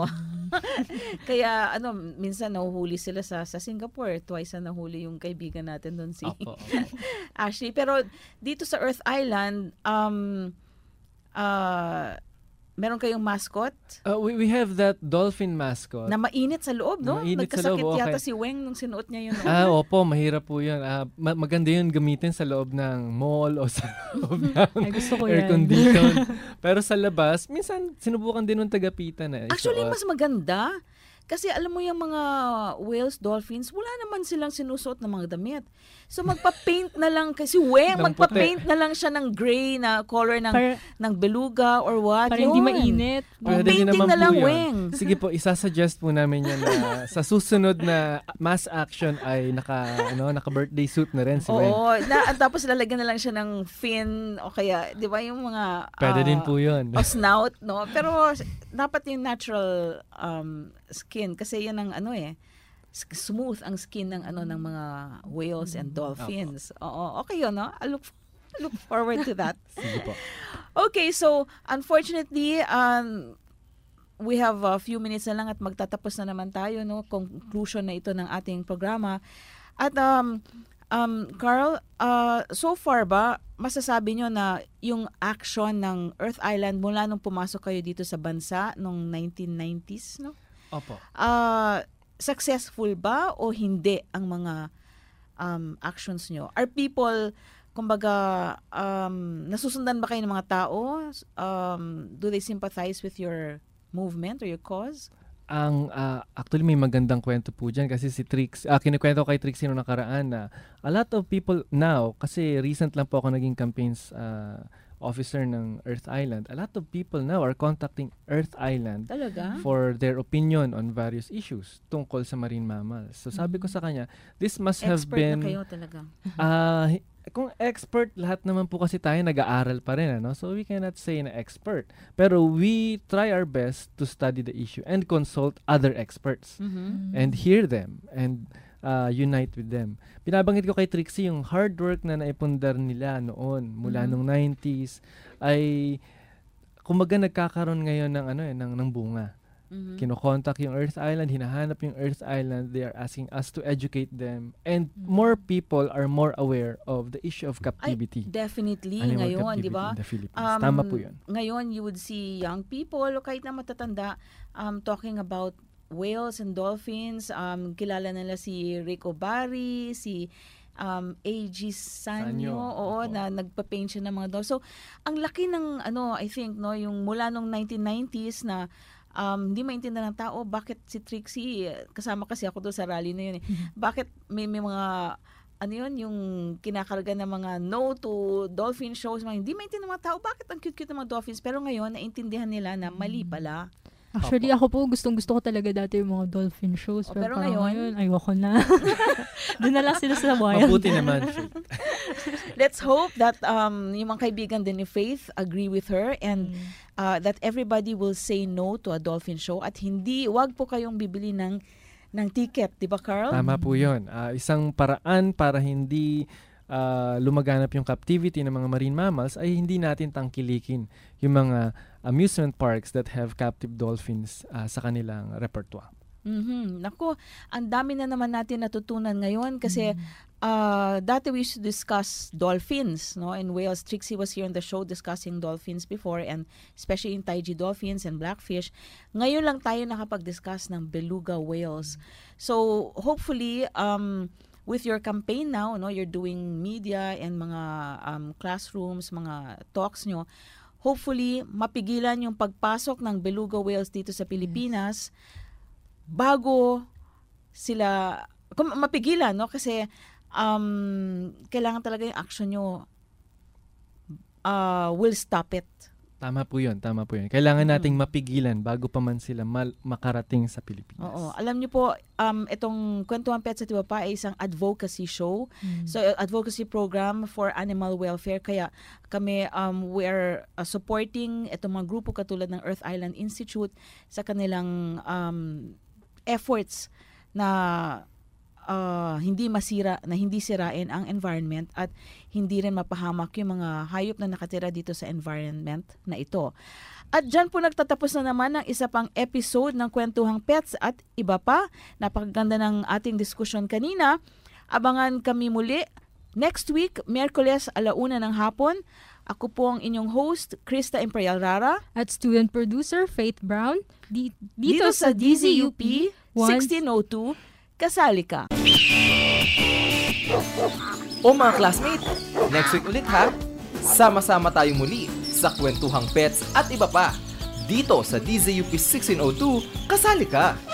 Kaya, ano, minsan nahuhuli sila sa sa Singapore. Twice na nahuli yung kaibigan natin doon, si Opo, Ashley. Pero, dito sa Earth Island, um, uh, meron kayong mascot Uh, we, we have that dolphin mascot. na mainit sa loob, no? Mainit sa Nagkasakit loob, okay. yata si Weng nung sinuot niya yun. Ah, opo, mahirap po yun. Ah, ma- maganda yun gamitin sa loob ng mall o sa loob ng Ay, gusto ko air yan. condition. Pero sa labas, minsan sinubukan din ng tagapita na Actually, isuot. mas maganda. Kasi alam mo yung mga whales, dolphins, wala naman silang sinusuot ng mga damit. So magpa-paint na lang, kasi Weng, Ng magpa-paint na lang siya ng gray na color ng Para- ng beluga or what. Para hindi Yun. mainit. Pwede din Painting naman na po lang, yun. Weng. Sige po, isasuggest po namin yan na sa susunod na mass action ay naka, ano, naka-birthday suit na rin si Weng. Oo, na, at tapos lalagyan na lang siya ng fin o kaya, di ba yung mga... Pwede ah, din po yun. o snout, no? Pero dapat yung natural um, skin kasi yan ang ano eh, s- smooth ang skin ng ano ng mga whales and dolphins. Oo, okay yun, no? I look, I look forward to that. Sige po. Okay, so unfortunately, um, we have a few minutes na lang at magtatapos na naman tayo, no? Conclusion na ito ng ating programa. At um, um, Carl, uh, so far ba, masasabi nyo na yung action ng Earth Island mula nung pumasok kayo dito sa bansa nung nineteen nineties, no? Opo. Uh, successful ba o hindi ang mga um, actions nyo? Are people, kumbaga, um, nasusundan ba kayo ng mga tao? Um, do they sympathize with your movement or your cause? Ang ah, actually may magandang kwento po dyan kasi si Trix, ah, kinikwento ko kay Trixie noong nakaraan na a lot of people now, kasi recent lang po ako naging campaigns ah, officer ng Earth Island, a lot of people now are contacting Earth Island Talaga? for their opinion on various issues tungkol sa marine mammals. So sabi ko sa kanya, this must have Expert been na kayo talaga. Ah, hi- kung expert, lahat naman po kasi tayo nag-aaral pa rin, ano? So we cannot say na expert. Pero we try our best to study the issue and consult other experts Mhm. and hear them. And uh, unite with them. Binabanggit ko kay Trixie yung hard work na naipundar nila noon mula Mhm. nung nineties ay kumbaga nagkakaroon ngayon ng ano eh ng, ng bunga. Mhm. Kino-contact yung Earth Island, hinahanap yung Earth Island, they are asking us to educate them, and more people are more aware of the issue of captivity. Ay, definitely. Animal ngayon, captivity di ba? in the Philippines. Tama po yun. Ngayon, you would see young people o kahit na matatanda um, talking about whales and dolphins. Um, kilala nila si Rico Barry, si um, A G Sanyo, Sanyo, oo, na nagpa-paint siya ng mga dolphins. So, ang laki ng, ano, I think, no, yung mula nung nineteen nineties na Um, hindi maintindihan ng tao bakit si Trixie, kasama kasi ako doon sa rally na yun eh. Bakit may, may mga ano yun, yung kinakarga ng mga no to dolphin shows, mga hindi maintindihan ng mga tao bakit ang cute-cute ng mga dolphins, pero ngayon naintindihan nila na mali pala. Actually, ako po, gustong-gusto ko talaga dati yung mga dolphin shows. O, pero pero ngayon, ngayon, ayoko na. Doon na lang sila sa wild. Mabuti naman. Let's hope that um, yung mga kaibigan din ni Faith agree with her and uh, that everybody will say no to a dolphin show at hindi, wag po kayong bibili ng, ng ticket. Di ba, Carl? Tama po yun. Uh, isang paraan para hindi uh, lumaganap yung captivity ng mga marine mammals ay hindi natin tangkilikin yung mga amusement parks that have captive dolphins uh, sa kanilang repertoire. Mm-hmm. Naku, ang dami na naman natin natutunan ngayon kasi uh, dati we used to discuss dolphins, no, and whales. Trixie was here on the show discussing dolphins before, and especially in Taiji dolphins and blackfish. Ngayon lang tayo nakapag-discuss ng beluga whales. So hopefully, um, with your campaign now, no, you're doing media and mga um, classrooms, mga talks nyo, hopefully mapigilan yung pagpasok ng beluga whales dito sa Pilipinas. Yes. Bago sila kung mapigilan, no, kasi um, kailangan talaga yung action nyo uh, will stop it. Tama po yun, tama po yun. Kailangan nating mapigilan bago pa man sila mal- makarating sa Pilipinas. Oo. Alam niyo po, um, itong Kwentuhan Pets at Iba Pa ay isang advocacy show. Mm. So, advocacy program for animal welfare. Kaya kami, um, we're uh, supporting itong mga grupo katulad ng Earth Island Institute sa kanilang um, efforts na uh, hindi masira, na hindi sirain ang environment at hindi rin mapahamak yung mga hayop na nakatira dito sa environment na ito. At dyan po nagtatapos na naman ang isa pang episode ng Kwentuhang Pets at Iba Pa. Napakaganda ng ating diskusyon kanina. Abangan kami muli next week, Miyerkules, alauna ng hapon. Ako po ang inyong host, Krista Imperial Rara. At student producer, Faith Brown. Di- dito, dito sa D Z U P sixteen oh two, kasali ka. O mga classmates, next week ulit ha. Sama-sama tayo muli sa Kwentuhang Pets at Iba Pa. Dito sa D Z U P sixteen oh two, kasali ka.